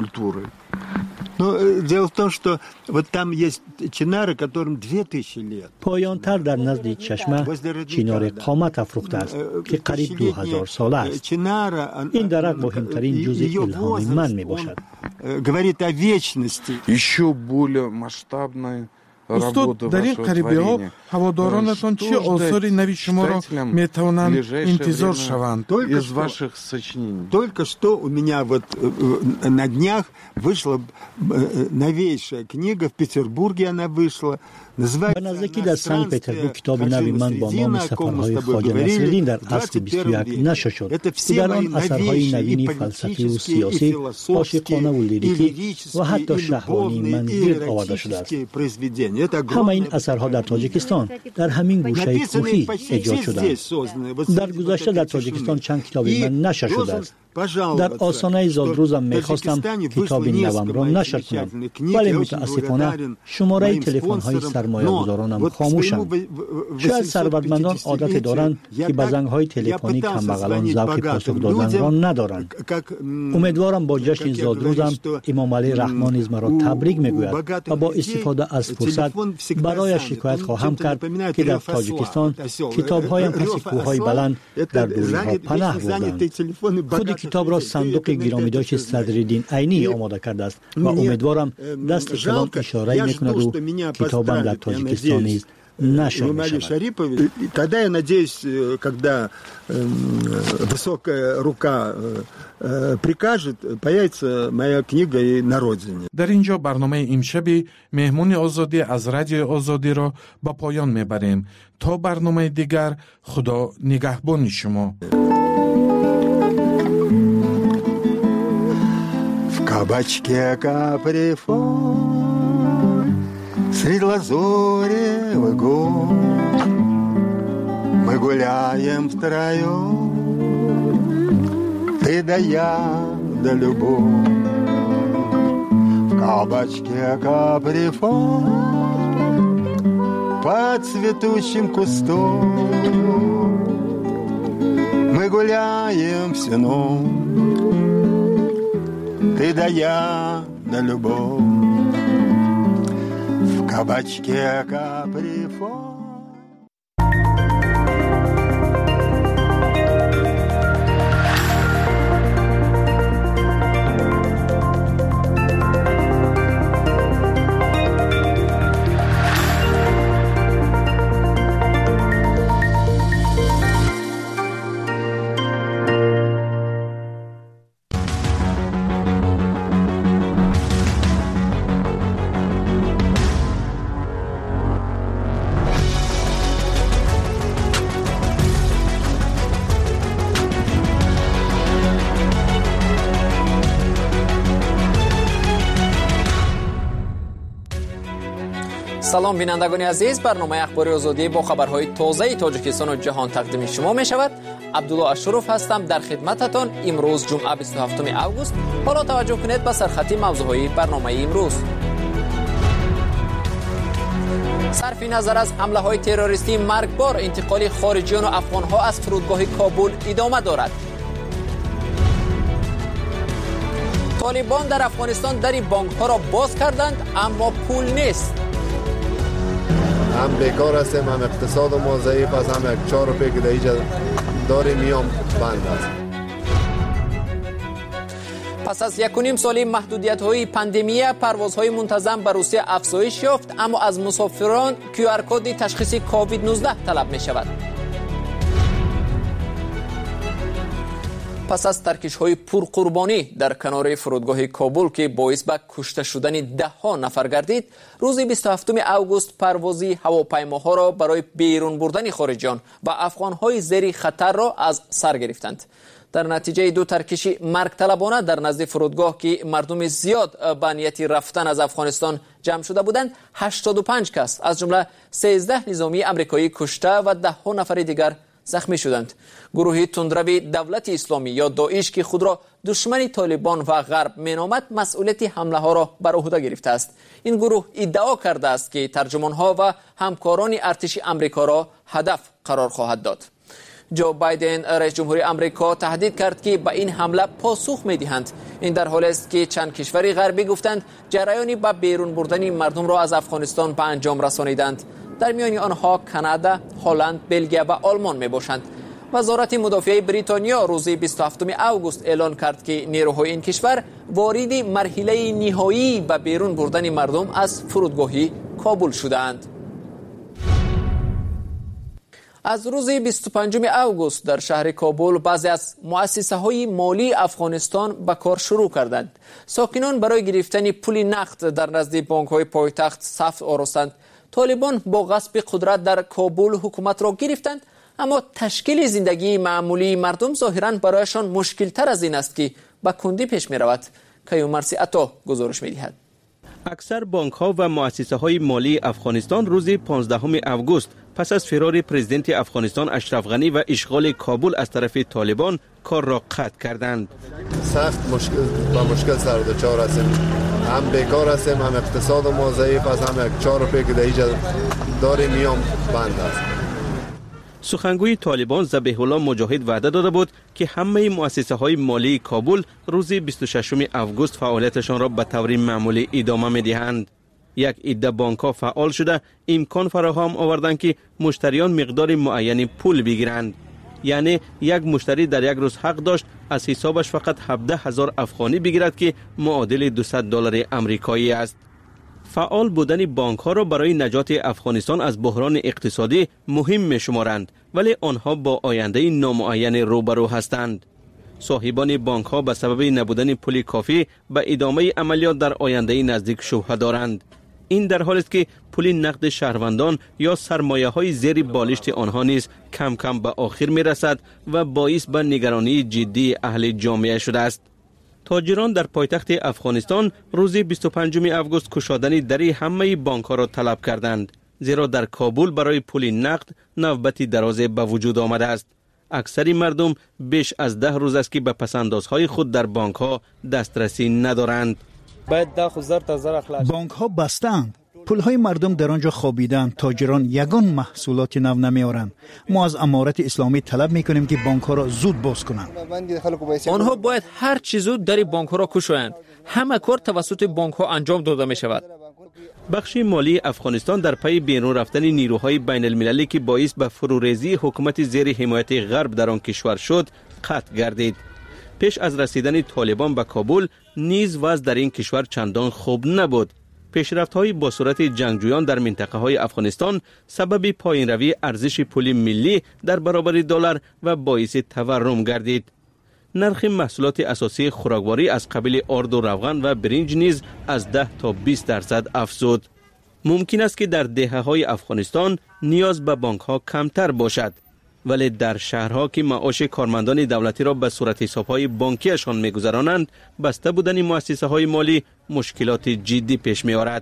X: Но дело в том, что вот там есть чинары, которым две тысячи лет.
Y: پایانتر در نزد چشمه چینار قامت افروخته است که قریب دو هزار ساله است. این درخت مهمترین جزء الهام من می باشد.
X: Говорит о вечности.
I: Еще более масштабное.
W: استاد، در این قریبی ها هوادارانتان چه آثاری نوی شما را می توانند انتظار شوند؟
X: Только что у меня вот на днях вышла новейшая книга, в Петербурге она вышла.
Y: به نزدیکی در سنت پترزبورگ کتاب نوی من با نام سفرهای خواجه نصرالدین در عصر بیست و یک نشر شد که در آن اثرهای نوینی فلسفی و سیاسی، عاشقانه و لیریکی و حتی شهوانی من گرد آورده شده است. همه این اثرها در تاجیکستان در همین گوشه کوهی ایجاد شده است. در گذشته در تاجیکستان چند کتاب من نشر شده است در آستانه زادروزم میخواستم کتاب نوم را نشر کنم، ولی متاسفانه شماره تلفن های سرمایه گذارانم خاموشند. شاید ثروتمندان عادت دارند که به زنگ های تلفنی کمبغلان ذوق پاسخ دادن را ندارند. امیدوارم با جشن زادروزم امام علی رحمان نیز مرا تبریک میگوید و با استفاده از فرصت برای شکایت خواهم کرد که در تاجیکستان کتاب‌هایم پس کوه‌های بلند در دوری‌ها پناه بردند. خود کتاب را صندوق گرامی‌داشت صدرالدین عینی آماده کرده است و امیدوارم دست کلام اشاره می‌کند و کتابم در تاجیکستان نیز نشر می‌شود.
X: Тогда я надеюсь, когда высокая рука прикажет, появится моя книга и на родине.
W: در اینجا برنامه امشبی مهمون آزادی از رادیو آزادی را به پایان میبریم. تا برنامه دیگر، خدا نگهبان شما.
X: В кабачке каприфон средь лазоревых гор мы гуляем втроем, ты да я да любовь. В кабачке каприфон под цветущим кустом мы гуляем всю ночь, ты да я да любовь. В кабачке каприфон.
A: سلام بینندگان عزیز، برنامه اخباری آزادی با خبرهای تازه تاجیکستان و جهان تقدیم شما می شود. عبدالله اشرف هستم در خدمتتان. امروز جمعه بیست و هفتم اوگوست. حالا توجه کنید به سرخطی موضوعهای برنامه امروز. صرف نظر از حمله های تروریستی مرگبار، انتقال خارجیان و افغان ها از فرودگاه کابل ادامه دارد. طالبان در افغانستان در بانک ها را باز کردند اما پول نیست.
J: هم بیکار هستیم، هم اقتصاد ما ضعیف است، هم یک چهار روپیه که در اینجا داریم میام بند است.
A: پس از یک و نیم سالی محدودیت های پاندمی، پروازهای منتظم به روسیه افزایش یافت، اما از مسافران کیو آر کد تشخیص کووید نوزده طلب می شود. پس از ترکش های پرقربانی در کنار فرودگاه کابل که باعث به کشته شدن ده ها نفر گردید، روز بیست و هفتم اوگوست پروازی هواپیماها را برای بیرون بردن خارجیان و افغان های زیر خطر را از سر گرفتند. در نتیجه دو ترکش مرگ طلبانه در نزد فرودگاه که مردم زیاد به نیت رفتن از افغانستان جمع شده بودند، هشتاد و پنج کس از جمله سیزده نظامی امریکایی کشته و ده ها نفر دیگر زخمی شدند. گروه تندرو دولت اسلامی یا داعش که خود را دشمن طالبان و غرب مینامد، مسئولیت حمله ها را بر عهده گرفته است. این گروه ادعا کرده است که ترجمان ها و همکاران ارتش امریکا را هدف قرار خواهد داد. جو بایدن رئیس جمهوری امریکا تهدید کرد که به این حمله پاسخ می‌دهند. این در حالی است که چند کشور غربی گفتند جریانی به بیرون بردن مردم را از افغانستان به انجام رسانیدند. در میان آنها کانادا، هلند، بلژیم و آلمان میباشند. وزارت مدافع بریتانیا روز بیست و هفتم اوگوست اعلان کرد که نیروهای این کشور وارد مرحله نهایی به بیرون بردن مردم از فرودگاه کابل شدند. از روز بیست و پنجم اوگوست در شهر کابل بعضی از مؤسسه‌های مالی افغانستان به کار شروع کردند. ساکنان برای گرفتن پول نقد در نزد بانک‌های پایتخت صف آراستند. طالبان با غصب قدرت در کابل حکومت را گرفتند، اما تشکیل زندگی معمولی مردم ظاهراً برایشان مشکل تر از این است که به کندی پیش می رود. کیومرسی عطا گزارش می دهد.
C: اکثر بانک ها و مؤسسه های مالی افغانستان روز پانزدهم اوگوست پس از فرار پرزیدنت افغانستان اشرف غنی و اشغال کابل از طرف طالبان کار را قطع کردند.
J: سخت مشکل با مشکل سر و چهار هستیم، هم بیکار هستیم، هم اقتصاد ما ضعیف است، هم یک چهار روپیه که در اینجا داریم میام بند است.
C: سخنگوی طالبان ذبیح الله مجاهد وعده داده بود که همه مؤسسه های مالی کابل روز بیست و ششم آگوست فعالیتشان را به طور معمولی ادامه می‌دهند. یک عده بانک‌ها فعال شده امکان فراهم آوردند که مشتریان مقدار معینی پول بگیرند. یعنی یک مشتری در یک روز حق داشت از حسابش فقط هفده هزار افغانی بگیرد که معادل دویست دلار آمریکایی است. فعال بودن بانک‌ها را برای نجات افغانستان از بحران اقتصادی مهم می‌شمارند، ولی آنها با آینده نامعین روبرو هستند. صاحبان بانک‌ها به سبب نبودن پول کافی به ادامه عملیات در آینده نزدیک شبهه دارند. این در حالی است که پول نقد شهروندان یا سرمایه‌های زیر بالشت آنها نیز کم کم به آخر می‌رسد و باعث به نگرانی جدی اهل جامعه شده است. تاجران در پایتخت افغانستان روز بیست و پنجم آگوست گشادن در همه بانک‌ها را طلب کردند، زیرا در کابل برای پول نقد نوبتی دراز به وجود آمده است. اکثر مردم بیش از ده روز است که به پسندازهای خود در بانک‌ها دسترسی ندارند.
D: بانک‌ها بستند. پولهای مردم در آنجا خوابیدند. تاجران یگان محصولات نو نمیارند. ما از امارت اسلامی طلب میکنیم که بانک‌ها را زود باز کنند.
A: آنها باید هر چیز زود در بانک‌ها را گشایند. همه کار توسط بانک‌ها انجام داده می شود.
C: بخش مالی افغانستان در پی بیرون رفتن نیروهای بین المللی که باعث به فروریزی حکومت زیر حمایت غرب در آن کشور شد قطع گردید. پیش از رسیدن طالبان به کابل نیز وضع در این کشور چندان خوب نبود. پیشرفت‌های با صورت جنگجویان در منطقه‌های افغانستان سبب پایین روی ارزش پول ملی در برابر دلار و باعث تورم گردید. نرخ محصولات اساسی خوراکواری از قبیل آرد و روغن و برنج نیز از ده تا بیست درصد افزود. ممکن است که در دهه‌های افغانستان نیاز به بانک‌ها کمتر باشد، ولی در شهرها که معاش کارمندان دولتی را به صورت حساب‌های بانکیشان می‌گذرانند، بسته بودن مؤسسه‌های مالی مشکلات جدی پیش می‌آورد.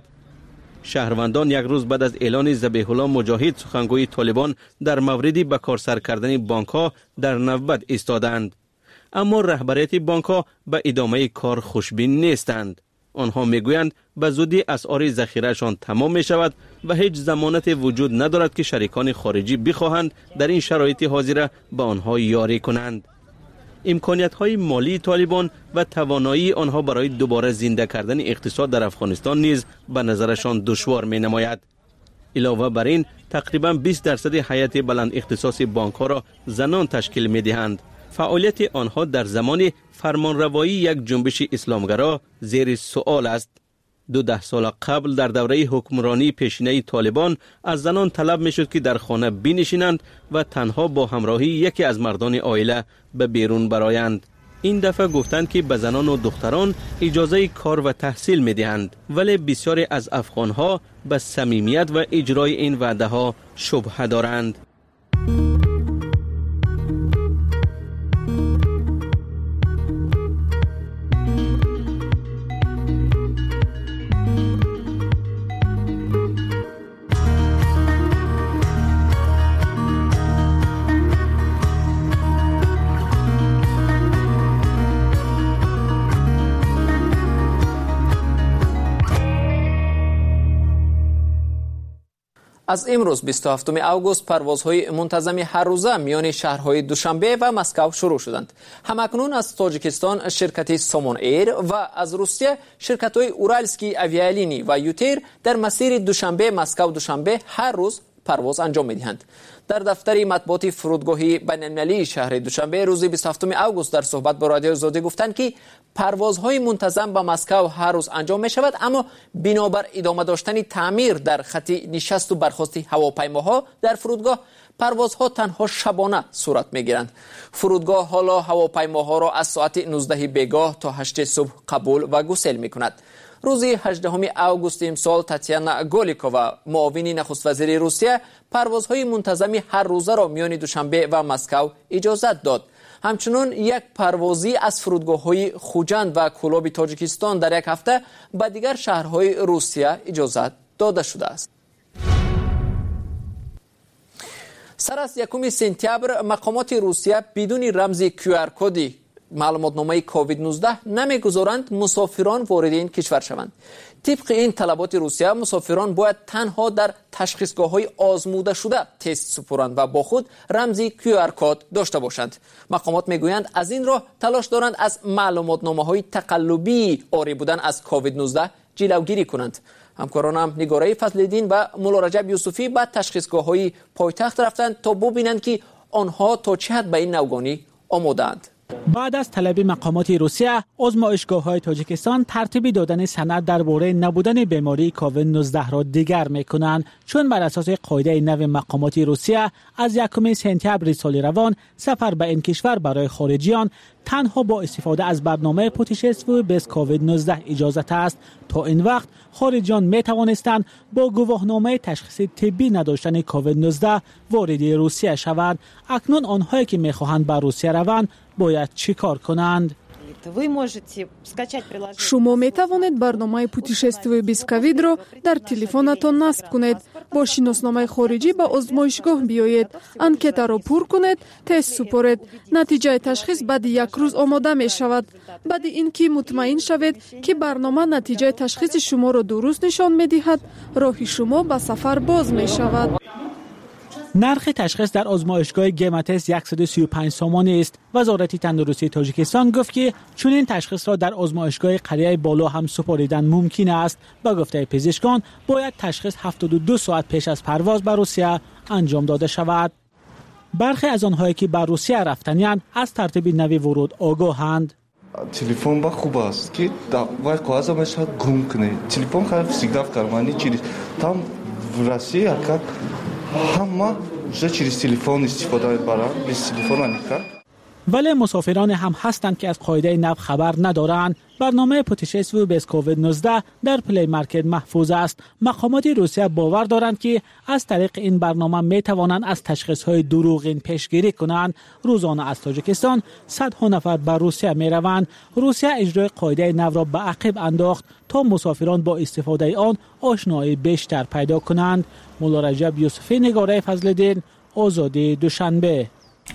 C: شهروندان یک روز بعد از اعلان ذبیح الله مجاهد سخنگوی طالبان در مورد به کار سر کردن بانک‌ها در نوبت ایستادند، اما رهبریت بانک‌ها به ادامه کار خوشبین نیستند. آنها میگویند به زودی اسعار ذخیره‌شان تمام می شود و هیچ ضمانت وجود ندارد که شریکان خارجی بخواهند در این شرایط حاضره به آنها یاری کنند. امکانیت‌های مالی طالبان و توانایی آنها برای دوباره زنده کردن اقتصاد در افغانستان نیز به نظرشان دشوار می نماید. علاوه بر این تقریباً بیست درصد هیئت بلند اختصاص بانک‌ها را زنان تشکیل می‌دهند. فعالیت آنها در زمان فرمانروایی یک جنبش اسلامگرا زیر سؤال است. دو ده سال قبل در دوره حکمرانی پیشینه طالبان از زنان طلب می شد که در خانه بنشینند و تنها با همراهی یکی از مردان عائله به بیرون برآیند. این دفعه گفتند که به زنان و دختران اجازه کار و تحصیل می دهند، ولی بسیاری از افغانها به صمیمیت و اجرای این وعده ها شبهه دارند.
A: از امروز بیست و هفتم آگوست پروازهای منتظم هر روزه میان شهرهای دوشنبه و مسکو شروع شدند. همکنون از تاجیکستان شرکت سامون ایر و از روسیه شرکت‌های اورالسکی آویالینی و یوتیر در مسیر دوشنبه مسکو دوشنبه هر روز پرواز انجام می‌دهند. در دفتر مطبوعات فرودگاهی بین‌المللی شهر دوشنبه روز بیست و هفتم آگوست در صحبت با رادیو آزادی گفتند که پروازهای منتظم به مسکو هر روز انجام می شود، اما بنابر ادامه داشتن تعمیر در خط نشست و برخاست هواپیماها در فرودگاه پروازها تنها شبانه صورت می گیرند. فرودگاه حالا هواپیماها را از ساعت نوزده بیگاه تا هشت صبح قبول و گسیل می کند. روز هجدهم آگوست امسال تاتیانا گولیکووا معاون نخست وزیر روسیه پروازهای منتظم هر روزه را میان دوشنبه و مسکو اجازت داد. همچنین یک پروازی از فرودگاه‌های خوجند و کولاب تاجیکستان در یک هفته به دیگر شهرهای روسیه اجازت داده شده است. سر از یکم سپتامبر مقامات روسیه بدون رمز کیو آر کدی معلوماتنامه کووید نوزده نمیگذارند مسافران وارد این کشور شوند. طبق این طلبات روسیه مسافران باید تنها در تشخیصگاه‌های آزموده شده تست سپرند و با خود رمزی کیو آر کد داشته باشند. مقامات میگویند از این راه تلاش دارند از معلوماتنامه‌های تقلبی عاری بودن از کووید نوزده جلوگیری کنند. همکارانم نگاره فضل‌الدین و مولا رجب یوسفی به تشخیصگاه‌های پایتخت رفتند تا ببینند که آنها تا چه حد به این نوگانی آماده‌اند.
E: بعد از طلب مقامات روسیه، آزمایشگاه‌های تاجیکستان ترتیب دادن سند درباره نبودن بیماری کووید نوزده را دیگر می‌کنند، چون بر اساس قاعده نو مقامات روسیه از یکم سپتامبر سال روان سفر به این کشور برای خارجیان تنها با استفاده از برنامه پوتشستو bez کووید نوزده اجازت است. تا این وقت خارجیان می توانستند با گواهنامه تشخیص طبی نداشتن کووید نوزده وارد روسیه شوند. اکنون آنهایی که می‌خواهند به روسیه روند باید چی کار کنند؟
K: شما می توانید برنامه پوتشستوی без ковид را در تلفنتان نصب کنید. با شناسنامه خارجی به آزمایشگاه بیایید، انکتا را پر کنید، تست سپارید. نتیجه تشخیص بعد یک روز آماده می شود. بعد اینکه مطمئن شوید که برنامه نتیجه تشخیص شما را درست نشان می دهد، راه شما به سفر باز می شود.
E: نرخ تشخیص در آزمایشگاه گمتس صد و سی و پنج سامانی است. وزارت تندرستی تاجیکستان گفت که چون این تشخیص را در آزمایشگاه قریه بالا هم سپاریدن ممکن است. با گفته پزشکان باید تشخیص هفتاد و دو ساعت پیش از پرواز به روسیه انجام داده شود. برخی از آنهایی که به روسیه رفتنی‌اند از ترتیب نوی ورود آگاهند.
L: تلفن با خوب است که وقت کاغذش گم کنه. تلفن خیلی всегда в кармане через там в России как همه вже через телефон استفاده می‌برند. без телефона никак.
E: ولی مسافران هم هستند که از قاعده نو خبر ندارند. برنامه پوتشستو bez کووید نوزده در پلی مارکت محفوظ است. مقامات روسیه باور دارند که از طریق این برنامه می توانند از تشخیص‌های دروغین پیشگیری کنند. روزانه از تاجیکستان صدها نفر به روسیه می روند. روسیه اجرای قاعده نو را به عقب انداخت تا مسافران با استفاده آن آشنایی بیشتر پیدا کنند. مولا رجب یوسفی، نگاره فضل‌الدین، آزادی دوشنبه.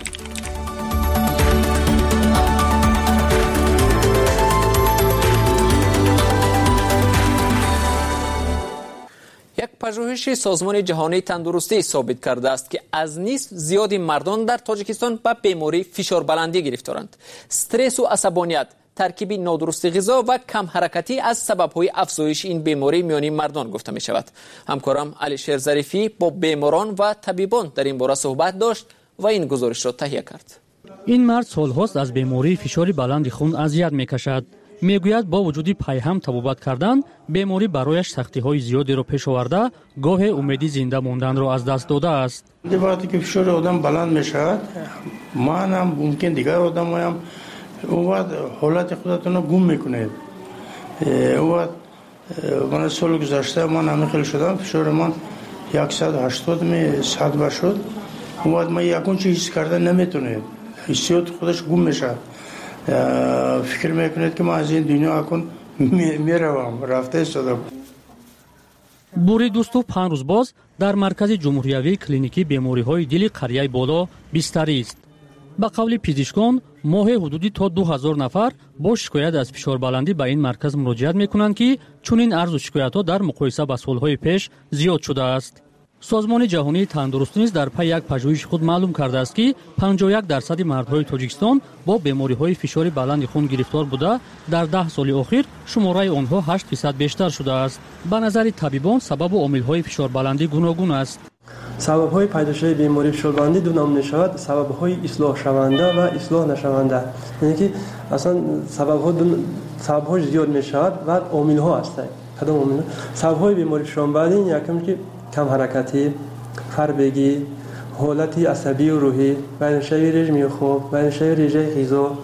A: یک پژوهش سازمان جهانی تندرستی ثابت کرده است که از نصف زیادی مردان در تاجیکستان به بیماری فشار بلندی گرفتارند. استرس و عصبانیت، ترکیب نادرست غذا و کم حرکتی از سبب‌های افزایش این بیماری میان مردان گفته می شود. همکارم علیشیر ظریفی با بیماران و طبیبان در این باره صحبت داشت و این گزارش را تهیه کرد.
H: این مرد سال‌هاست از بیماری فشار بلند خون اذیت می‌کشد. میگوید با وجود پیهم طبابت کردن بیماری برایش سختی‌های زیادی را پیش آورده، گاه امیدی زنده ماندن را از دست داده است.
N: وقتی که فشار آدم بلند میشود، من هم ممکن دیگر آدم هم اون وقت حالت خودتون رو گم میکنید. اون وقت من سال گذشته من همه خیلی شدم، فشار من صد و هشتاد می صد بر شد. اون وقت من یکون چی حس کرده نمیتونید، حسیات خودش گم میشه. فکر میکنید که ما از این دنیا اکن میروم، رفته شدم.
H: بوری دوستو پنج روز باز در مرکز جمهوریوی کلینیکی بیماری‌های دل قریه بالا بستری است. با قول پزشکان ماه حدودی تا دو هزار نفر با شکایت از فشار بلندی به این مرکز مراجعت میکنند که چون این عرض و شکایت‌ها در مقایسه با سال‌های پیش زیاد شده است. سازمان جهانی تندرستی نیز در پی یک پژوهش خود معلوم کرده است که پنجاه و یک درصد مردهای تاجیکستان با بیماری‌های فشار بلند خون گرفتار بوده. در ده سال اخیر شماره آنها هشت درصد بیشتر شده است. به نظر طبیبان سبب و عامل‌های فشار بلندی گوناگون است.
O: سبب‌های پیدایش بیماری فشار بلندی دو نام می‌شود: سبب‌های اصلاح شونده و اصلاح نشونده. یعنی که اصلا سبب‌ها دو سبب‌های زیاد می‌شود و عامل‌ها هستند. کدام عامل؟ سبب‌های بیماری فشار بلندی یکم که کم حرکتی، خربگی، حالتی عصبی و روحی، ورزش‌های رژیم خوب، ورزش‌های رژه غذا،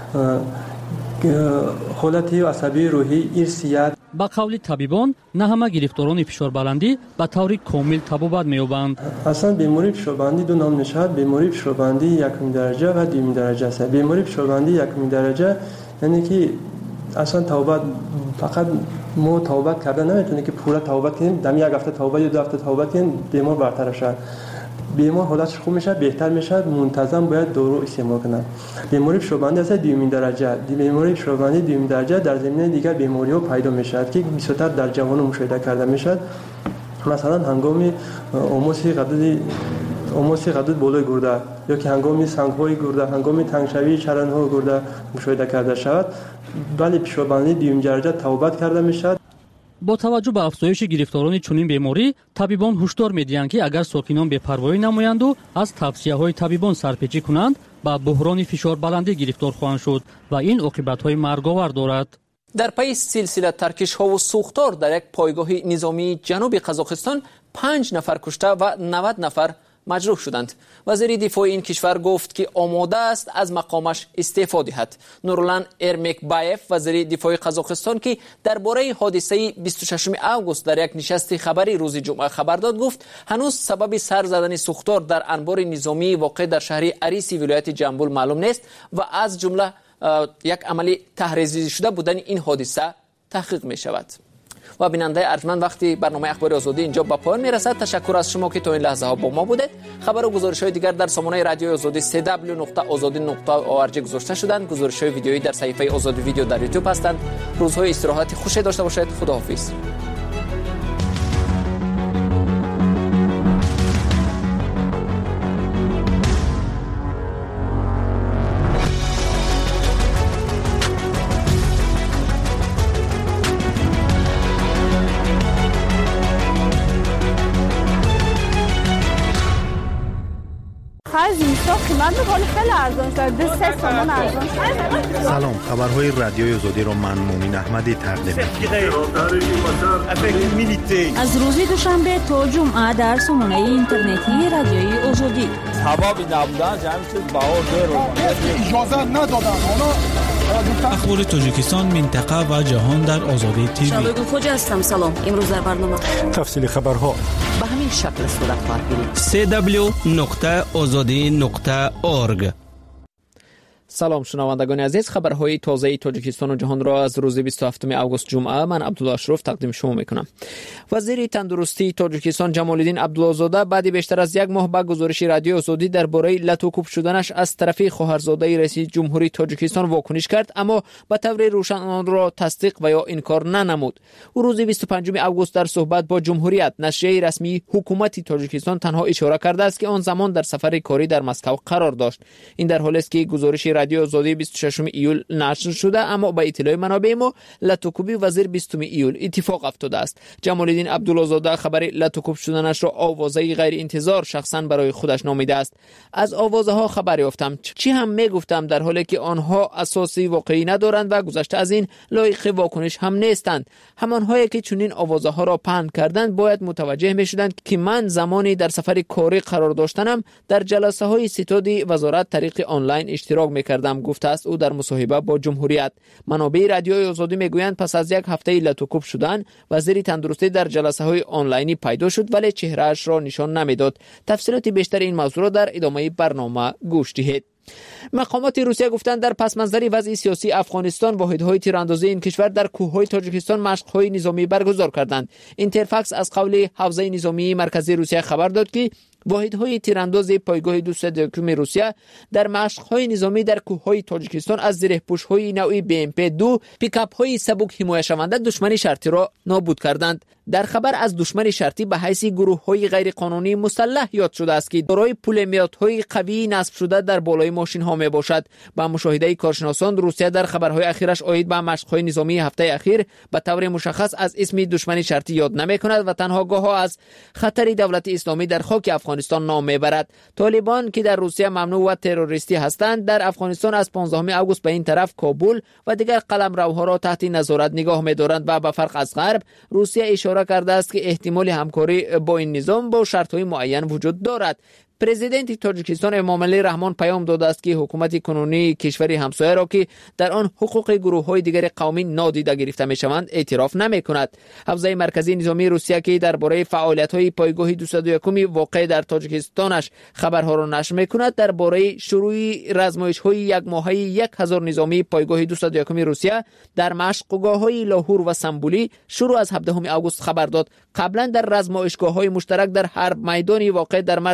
O: حالتی عصبی روحی، ارثیت.
H: با قول طبیبان نه همه گرفتاران فشار بلندی به طور کامل طبابت می‌یابند.
O: اصلا بیماری فشار بلندی دو نام می‌شود: بیماری فشار بلندی یکم درجه و دوم درجه است. بیماری فشار بلندی یکم درجه یعنی که اصلا توبت فقط ما توبت کردن نمیتونه که پورا توبت کنیم، دمی یک هفته توبت یا دو هفته توبت کنیم بیمار برطرف شد. بیمار حالتش خوب میشه، بهتر میشه، منتظم باید دارو استعمال کنه. بیماری پیشابندی است دومین درجه. بیماری پیشابندی دومین درجه در زمینه دیگر بیماری‌ها پیدا میشه که بیشتر در جوانان مشاهده کرده میشه. مثلا هنگام آموسی غدد آموسی غدد بالای گرده یا که هنگام سنگ‌های گرده، هنگام تنگشوی چرندهای گرده مشاهده کرده شود، ولی پیشابندی دومین درجه توبت کرده میشه.
H: با توجه به افزایش گرفتاران چنین بیماری، طبیبان هشدار می‌دهند که اگر ساکنان بی‌پروایی نمایند و از توصیه‌های طبیبان سرپیچی کنند، با بحران فشار بلندی گرفتار خواهند شد و این عاقبت‌های مرگاور دارد.
A: در پی سلسله ترکش‌ها و سوختار در یک پایگاه نظامی جنوب قزاقستان پنج نفر کشته و نود نفر مجروح شدند. وزیر دفاع این کشور گفت که آماده است از مقامش استعفا دهد. نورلان ارمکبایف وزیر دفاع قزاقستان که درباره حادثه بیست و ششم آگوست در یک نشست خبری روز جمعه خبر داد، گفت هنوز سبب سر زدن سوختار در انبار نظامی واقع در شهر اریسی ولایت جنبول معلوم نیست و از جمله یک عملی تحریزی شده بودن این حادثه تحقیق می شود. و بیننده ارجمند، وقتی برنامه اخبار آزادی اینجا به پایان میرسد. تشکر از شما که تا این لحظه ها با ما بودید. خبر و گزارش های دیگر در سامانه رادیوی آزادی سه دبلیو نقطه آزادی نقطه او آر جی گذاشته شدند. گزارش های ویدیویی در صفحه آزادی ویدیو در یوتیوب هستند. روزهای استراحت خوشی داشته باشید. خداحافظ.
P: سلام، خبرهای رادیوی آزادی را من مومن احمدی تقدیم می‌کنم.
M: از روز دوشنبه تا جمعه در سامانه اینترنتی رادیوی آزادی.
Q: سبب نبودن جمعی چیز باور رو
R: اجازه ندادن.
T: اخبار تاجیکستان، منطقه و جهان در آزادی تیوی.
M: شبگون خوش هستم. سلام. امروز در برنامه
P: تفصیل خبرها
M: به همین شکل صورت خواهد گرفت.
T: سه دبلیو نقطه آزادی نقطه اورگ.
A: سلام شنوندگان عزیز، خبرهای تازه تاجیکستان و جهان را از روز بیست و هفتم آگوست جمعه من عبدالله اشرف تقدیم شما میکنم. وزیر تندرستی تاجیکستان جمال الدین عبدالله‌زاده بعد بیشتر از یک ماه با گزارش رادیو آزادی درباره لطوکوب شدنش از طرف خواهرزاده رئیس جمهوری تاجیکستان واکنش کرد، اما به طور روشن آن را تصدیق و یا انکار ننمود. او روز بیست و پنجم آگوست در صحبت با جمهوریت نشریه رسمی حکومت تاجیکستان تنها اشاره کرده است که آن زمان در سفر کاری در مسکو قرار داشت. این در حالی است که گزارش رادیو آزادی بیست و ششم ایول نشر شده، اما با اطلاع منابع ما لطوکوبی وزیر بیستم ایول اتفاق افتاده است. جمال الدین عبدالله‌زاده خبر لطوکوب شدنش را آوازه غیر انتظار شخصا برای خودش نامیده است. از آوازه ها خبر یافتم، چی هم میگفتم، در حالی که آنها اساسی واقعی ندارند و گذشته از این لایق واکنش هم نیستند. همانهایی که چنین آوازه ها را پهن کردند باید متوجه میشدند که من زمانی در سفر کاری قرار داشتنم در جلسه های ستاد وزارت طریق آنلاین اشتراک میکردم، گفته است او در مصاحبه با جمهوریت. منابع رادیوی آزادی میگویند پس از یک هفته لطوکوب شدن وزیر تندرستی در جلسه های آنلاینی پیدا شد ولی چهرهش را نشان نمیداد. تفصیلات بیشتر این موضوع را در ادامه برنامه گوش دهید. مقامات روسیه گفتند در پس منظر وضع سیاسی افغانستان واحدهای تیراندازی این کشور در کوههای تاجیکستان مشق‌های نظامی برگزار کردند. اینترفاکس از قول حوزه نظامی مرکزی روسیه خبر داد که واحدهای تیرانداز پایگاه دویست و یکم روسیه در مشق‌های نظامی در کوههای تاجیکستان از زره پوش‌های نوعی بی ام پی دو پیکاپ‌های سبک حمایت شونده دشمن شرطی را نابود کردند. در خبر از دشمن شرطی به حیث گروه‌های غیرقانونی مسلح یاد شده است که دارای پولمیات‌های قوی نصب شده در بالای ماشین‌ها میباشد. با مشاهده کارشناسان روسیه در خبرهای اخیرش عاید به مشق‌های نظامی هفته اخیر به طور مشخص از اسم دشمن شرطی یاد نمی‌کند و تنها گاه‌ها از خطر دولت اسلامی در خاک افغانستان نام میبرد. طالبان که در روسیه ممنوع و تروریستی هستند در افغانستان از پانزدهم آگوست به این طرف کابل و دیگر قلمروها را تحت نظارت نگاه می‌دارند و به فرق از غرب روسیه اشاره کرده است که احتمال همکاری با این نظام با شرط‌های معین وجود دارد. پرزیدنت تاجیکستان امامعلی رحمان پیام داده است که حکومت کنونی کشوری همسایه را که در آن حقوق گروه‌های دیگر قومی نادیده گرفته می‌شوند اعتراف نمی‌کند. حوزه مرکزی نظامی روسیه که درباره فعالیت‌های پایگاه دویست و یکم واقع در تاجیکستانش خبرها را نشر می‌کند، درباره شروع رزمایش‌های یک ماهه یک هزار نظامی پایگاه دویست و یکم روسیه در مشق‌گاه‌های لاهور و سنبولی شروع از هفدهم آگوست خبر داد. قبلا در رزمایشگاه‌های مشترک در حرب میدانی واقع در مرز تاجیکستان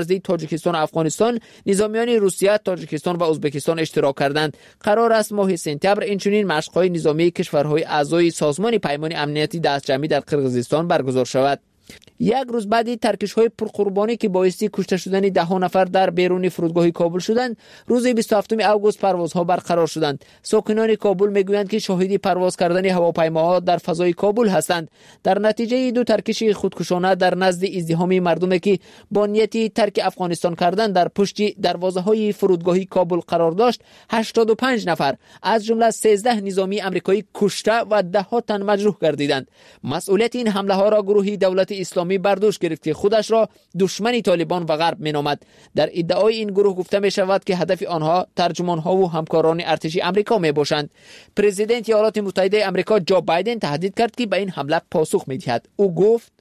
A: تاجیکستان و افغانستان نظامیان روسیه، تاجیکستان و ازبکستان اشتراک کردند. قرار است ماه سپتامبر اینچنین مشق‌های نظامی کشورهای اعضای سازمان پیمان امنیتی دستجمعی در قرقیزستان برگزار شود. یک روز بعد ترکش‌های پرقربانی که باعث کشته شدن ده ها نفر در بیرون فرودگاه کابل شدند، روز بیست و هفتم آگوست پروازها برقرار شدند. ساکنان کابل میگویند که شاهدی پرواز کردن هواپیماها در فضای کابل هستند. در نتیجه دو ترکش خودکشانه در نزد ازدحام مردمی که با نیت ترک افغانستان کردن در پشت دروازه‌های فرودگاه کابل قرار داشت، هشتاد و پنج نفر از جمله سیزده نظامی آمریکایی کشته و ده ها تن مجروح گردیدند. مسئولیت این حمله ها را گروه دولت اسلامی برداشت گرفت که خودش را دشمن طالبان و غرب مینامد. در ادعای این گروه گفته می شود که هدف آنها ترجمان ها و همکاران ارتشی آمریکا می باشند. پرزیدنت ایالات متحده آمریکا جو بایدن تهدید کرد که به این حمله پاسخ می دهد. او گفت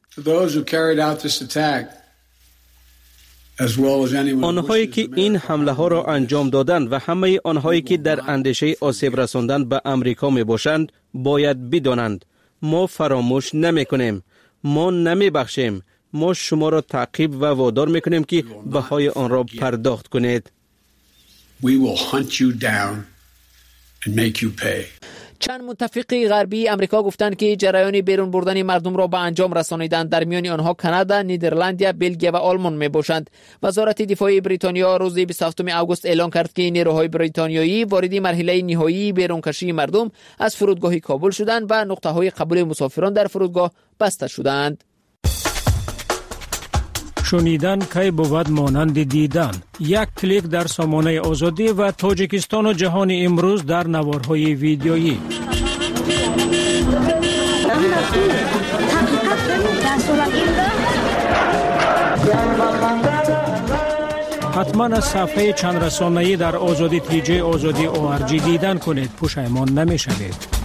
C: آنهایی که این حمله ها را انجام دادند و همه آنهایی که در اندیشه آسیب رساندن به آمریکا می باشند باید بدانند ما فراموش نمی کنیم، ما نمی بخشیم، ما شما را تعقیب و وادار می کنیم که بهای آن را پرداخت کنید.
A: چند متفق غربی امریکا گفتند که جریان بیرون بردن مردم را به انجام رسانیدند. در میان آنها کانادا، نیدرلند، بلژیم و آلمان می باشند. وزارت دفاع بریتانیا روز بیست و هفتم آگوست اعلام کرد که نیروهای بریتانیایی وارد مرحله نهایی بیرونکشی مردم از فرودگاه کابل شدند و نقطه‌های قبول مسافران در فرودگاه بسته شدند.
B: شنیدن کی بود مانند دیدن. یک کلیک در سامانه آزادی و تاجیکستان و جهان امروز در نوارهای ویدیویی. حتما از صفحه چند رسانه‌ای در آزادی تیجی آزادی او آر جی دیدن کنید، پشیمان نمی‌شوید.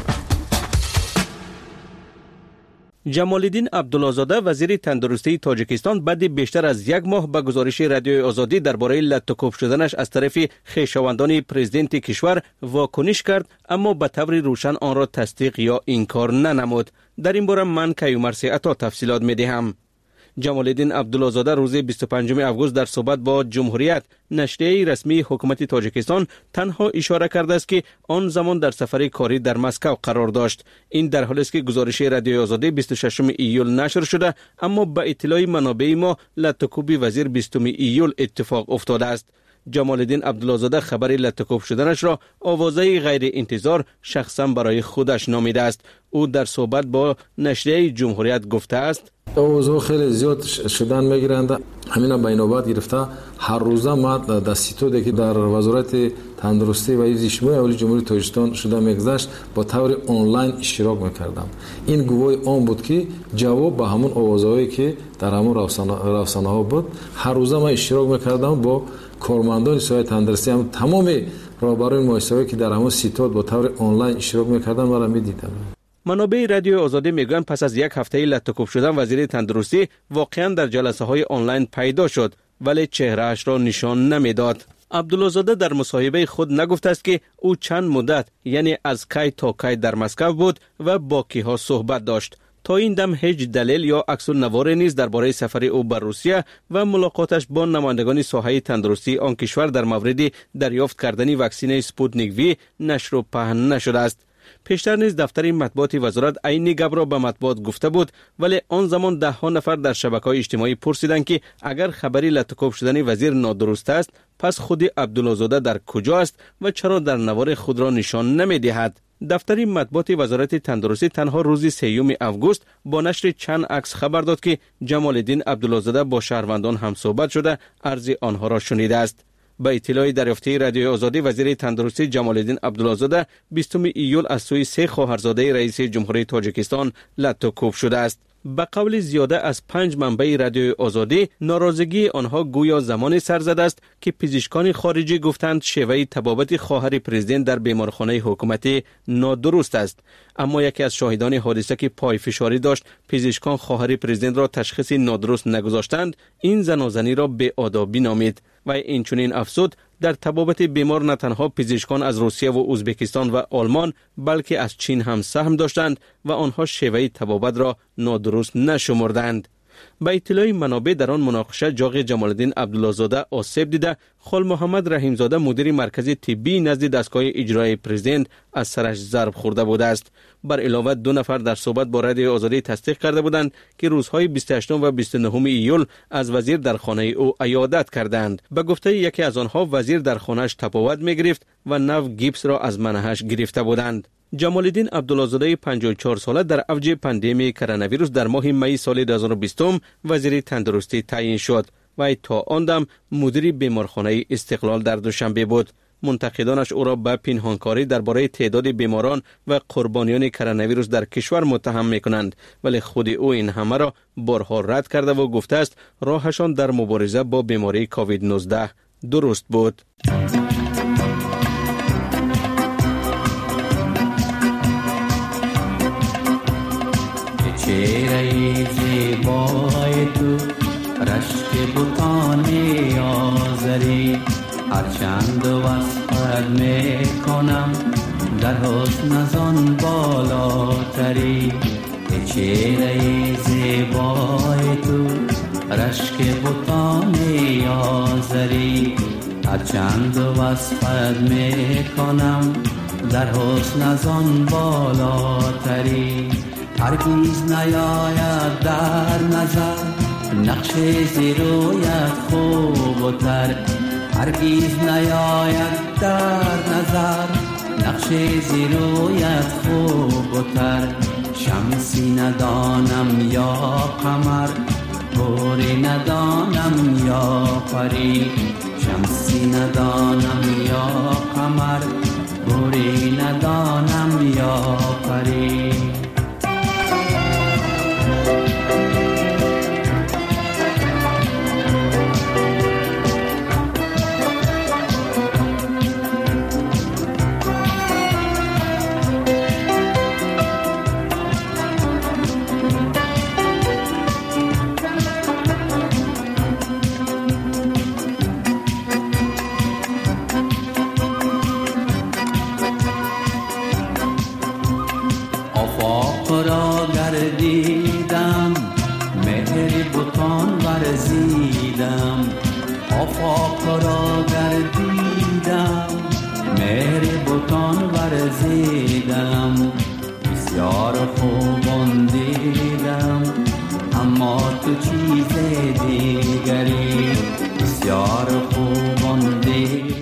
C: جمالالدین عبدالله‌زاده وزیر تندرستی تاجیکستان بعد بیشتر از یک ماه به گزارش رادیوی آزادی درباره لطوکوب شدنش از طرف خویشاوندان پرزیدنت کشور واکنش کرد، اما به طور روشن آن را تصدیق یا انکار ننمود. در این باره من کیومرثی عطا تفصیلات می‌دهم. جمالالدین عبدالله‌زاده روز بیست و پنجم آگوست در صحبت با جمهوریت نشریه رسمی حکومت تاجیکستان تنها اشاره کرده است که آن زمان در سفر کاری در مسکو قرار داشت. این در حالی است که گزارش رادیوی آزادی بیست و ششم ایول نشر شده، اما به اطلاع منابع ما لطوکوب وزیر بیستم ایول اتفاق افتاده است. جمالالدین عبدالله‌زاده خبر لطوکوب شدنش را آوازه غیر انتظار شخصا برای خودش نامیده است. او در صحبت با نشریه جمهوریت گفته است:
F: اوضاع خیلی زیاد شدن میگیرند. همینا به نوبت گرفته هر روزه ما دستیتو که در وزارت تندرستی و حفظ اجتماعی اولی جمهوری تاجیکستان شده میگذشت با طور آنلاین اشتراک میکردم. این گواهی آن بود که جواب به همون آوازهایی که در همون رسانه ها بود هر روزه ما اشتراک میکردم با کارمندان سایه تندرستی، هم تمام راهبران مؤسسه‌ای که در همون سیتات با طور آنلاین اشتراک میکردن ما را میدیدم.
C: منابع رادیو آزادی میگویند پس از یک هفته لطوکوب شدن وزیر تندرستی واقعا در جلسه های آنلاین پیدا شد، ولی چهرهش را نشان نمیداد. عبدالله‌زاده در مصاحبه خود نگفته است که او چند مدت یعنی از کی تا کی در مسکو بود و با کیها صحبت داشت. تا این دم هیچ دلیل یا عکس النواری نیز درباره سفر او به روسیه و ملاقاتش با نمایندگان ساحه تندرستی آن کشور در مورد دریافت کردن واکسن اسپوتنیک وی نشر و پهن نشده است. پیشتر نیز دفتر مطبوعات وزارت عین گپ را به مطبوعات گفته بود، ولی آن زمان ده ها نفر در شبکه‌های اجتماعی پرسیدند که اگر خبری لطوکوب شدن وزیر نادرست است، پس خود عبدالله‌زاده در کجا است و چرا در نوار خود را نشان نمی‌دهد؟ دفتر مطبوعات وزارت تندرستی تنها روز سوم آگوست با نشر چند عکس خبر داد که جمالالدین عبدالله‌زاده با شهروندان هم صحبت شده عرض آنها را شنیده است. به اطلاع دریافتی رادیوی آزادی وزیر تندرستی جمالالدین عبدالله‌زاده بیستم ایول از سوی سه خواهرزاده رئیس جمهوری تاجیکستان لطوکوب شده است. به قول زیاده از پنج منبع رادیوی آزادی، ناراضگی آنها گویا زمانی سر زده است که پزشکان خارجی گفتند شیوه طبابت خواهر پرزیدنت در بیمارخانه حکومتی نادرست است. اما یکی از شاهدان حادثه که پای فشاری داشت پزشکان خواهر پرزیدنت را تشخیص نادرست نگذاشتند، این زنازنی را بی‌آدابی نامید و این چنین افزود در طبابت بیمار نه تنها پزشکان از روسیه و ازبکستان و آلمان بلکه از چین هم سهم داشتند و آنها شیوه طبابت را نادرست نشمردند. به اطلاع منابع در آن مناقشه جاغ جمالالدین عبدالله‌زاده آسیب دیده، خال محمد رحیمزاده مدیر مرکز طبی نزد دستگاه اجرایی پرزیدنت از سرش ضرب خورده بوده است. بر علاوه دو نفر در صحبت با رادیو آزادی تصدیق کرده بودند که روزهای بیست و هشتم و بیست و نهم ایول از وزیر در خانه او عیادت کردند. به گفته یکی از آنها وزیر در خانه‌اش تپاوت می‌گرفت و نو گیپس را از منهش گرفته بودند. جمالالدین عبدالله‌زاده پنجاه و چهار ساله در اوج پاندمی کرونا ویروس در ماه می سال دو هزار و بیست وزیر تندرستی تعیین شد و تا آن دم مدیر بیمارخانه استقلال در دوشنبه بود. منتقدانش او را به پنهانکاری درباره تعداد بیماران و قربانیان کرونا ویروس در کشور متهم می‌کنند، ولی خود او این همه را بارها رد کرده و گفته است راهشان در مبارزه با بیماری کووید نوزده درست بود.
G: چهره زیبای تو رشک بوتانی آزری هرچند وصفت میکنم در حسن ازان بالاتری. چهره زیبای تو رشک بوتانی آزری هرچند وصفت میکنم در حسن ازان بالاتری. هرگیز نیاید در نظر نقش زیرویت خوب و تر، هرگیز نیاید در نظر نقش زیرویت خوب و تر. شمسی ندانم یا قمر گوری ندانم یا پری، شمسی ندانم یا قمر گوری ندانم یا پری. را گردیدم مهر بوتان ورزیدم، آفاق را گردیدم مهر بوتان ورزیدم. بسیار خوبان دیدم اما تو چیز دیگری، بسیار خوبان دیدم.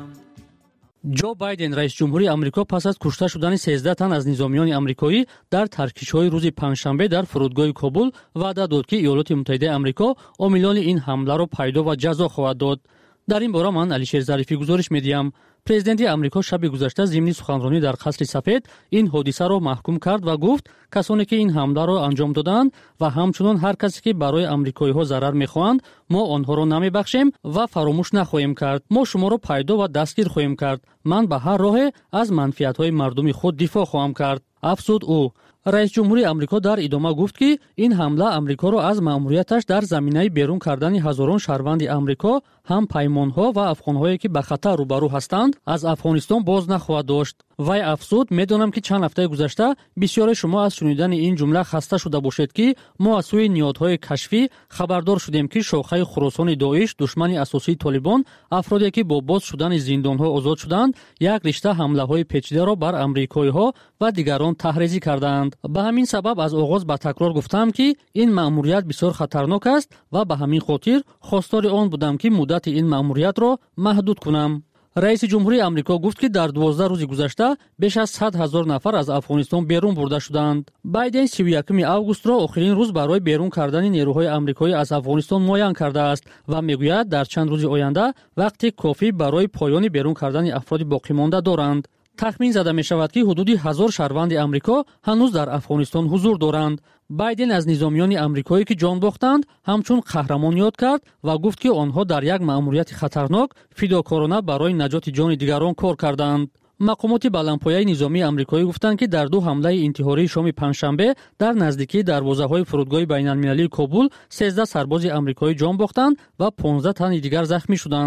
H: جو بایدن رئیس جمهوری آمریکا پس از کشته شدن سیزده تن از نظامیان آمریکایی در ترکش‌های روز پنجشنبه در فرودگاه کابل وعده داد که ایالات متحده آمریکا عاملان این حمله را پیدا و جزا خواهد داد. در این باره من علیشیر ظریفی گزارش می‌دهم. پرزیدنت آمریکا شب گذشته ضمن سخنرانی در قصر سفید این حادثه را محکوم کرد و گفت کسانی که این حمله را انجام دادند و همچنین هر کسی که برای آمریکایی‌ها ضرر می‌خواهند ما آنها را نمی‌بخشیم و فراموش نخواهیم کرد. ما شما را پیدا و دستگیر خواهیم کرد. من به هر راه از منفعت‌های مردمی خود دفاع خواهم کرد. افزود او. رئیس جمهوری آمریکا در ادامه گفت که این حمله آمریکا را از مأموریتش در زمینه بیرون کردن هزاران شهروند آمریکا، هم پیمانها و افغان‌هایی که به خطر روبرو هستند، از افغانستان باز نخواهد داشت. وی افزود می‌دانم که چند هفته گذشته بسیار شما از شنیدن این جمله خسته شده باشید که ما از سوی نیادهای کشفی خبردار شدیم که شاخه خراسان داعش دشمن اساسی طالبان، افرادی که با باز شدن زندان‌ها آزاد شدند، یک رشته حمله‌های پیچیده را بر آمریکایی‌ها و دیگران تحریزی کردند. به همین سبب از آغاز با تکرار گفتم که این مأموریت بسیار خطرناک است و به همین خاطر خواستار آن بودم که مدت این مأموریت را محدود کنم. رئیس جمهوری آمریکا گفت که در دوازده روز گذشته بیش از صد هزار نفر از افغانستان بیرون برده شدند. بایدن سی و یکم آگوست را آخرین روز برای بیرون کردن نیروهای آمریکایی از افغانستان معین کرده است و میگوید در چند روز آینده وقتی کافی برای پایان بیرون کردن افراد باقی مانده دارند. تخمین زده می شود که حدود هزار شهروند آمریکا هنوز در افغانستان حضور دارند. بایدن از نظامیان آمریکایی که جان باختند همچون قهرمان یاد کرد و گفت که آنها در یک مأموریت خطرناک فداکارانه برای نجات جان دیگران کار کردند. مقامات بلندپایه نظامی آمریکایی گفتند که در دو حمله انتحاری شام پنجشنبه در نزدیکی دروازه‌های فرودگاه بین‌المللی کابل سیزده سرباز آمریکایی جان باختند و پانزده تن دیگر زخمی شدند.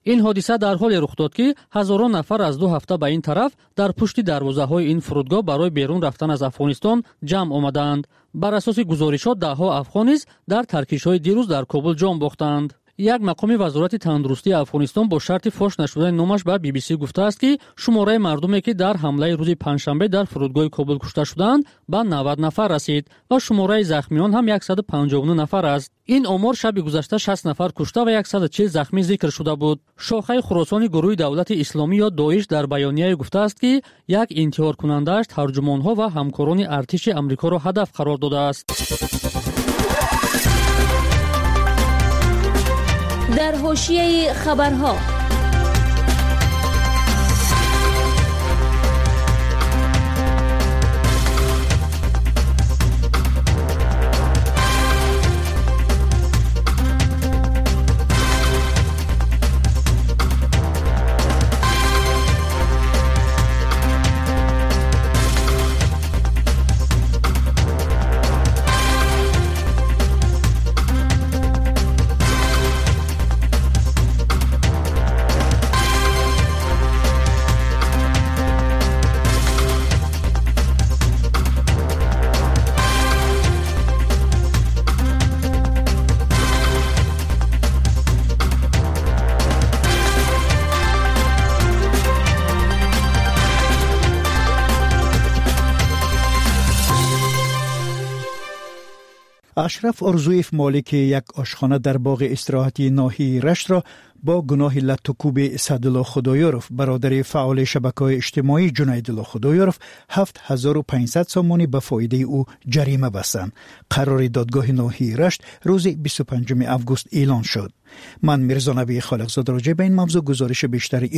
H: این حادثه در حال رخ داد که هزاران نفر از دو هفته به این طرف در پشت دروازه‌های این فرودگاه برای بیرون رفتن از افغانستان جمع آمدند. بر اساس گزارشات ده‌ها افغان نیز در ترکش‌های دیروز در کابل جان باختند. یک مقام وزارت تندرستی افغانستان با شرط فاش نشدن نامش به بی بی سی گفته است که شماره مردمی که در حمله روز پنجشنبه در فرودگاه کابل کشته شدند به نود نفر رسید و شماره زخمیان هم صد و پنجاه و نه نفر است. این آمار شب گذشته شصت نفر کشته و صد و چهل زخمی ذکر شده بود. شاخه خراسان گروه دولت اسلامی یا داعش در بیانیه گفته است که یک انتحار کننده‌اش ترجمان‌ها و همکاران ارتش آمریکا را هدف قرار داده است.
M: در حاشیه خبرها
D: اشرف ارزویف مالک یک آشخانه در باغ استراحتی ناحیه رشت را با گناه لطوکوب سعدالله خدایارف برادر فعال شبکه‌های اجتماعی جنیدالله خدایارف هفت هزار و پانصد سامانی به فایده او جریمه بستند. قرار دادگاه ناحیه رشت روز بیست و پنجم آگوست اعلان شد. من میرزا نبی خالقزاده راجع به این موضوع گزارش بیشتری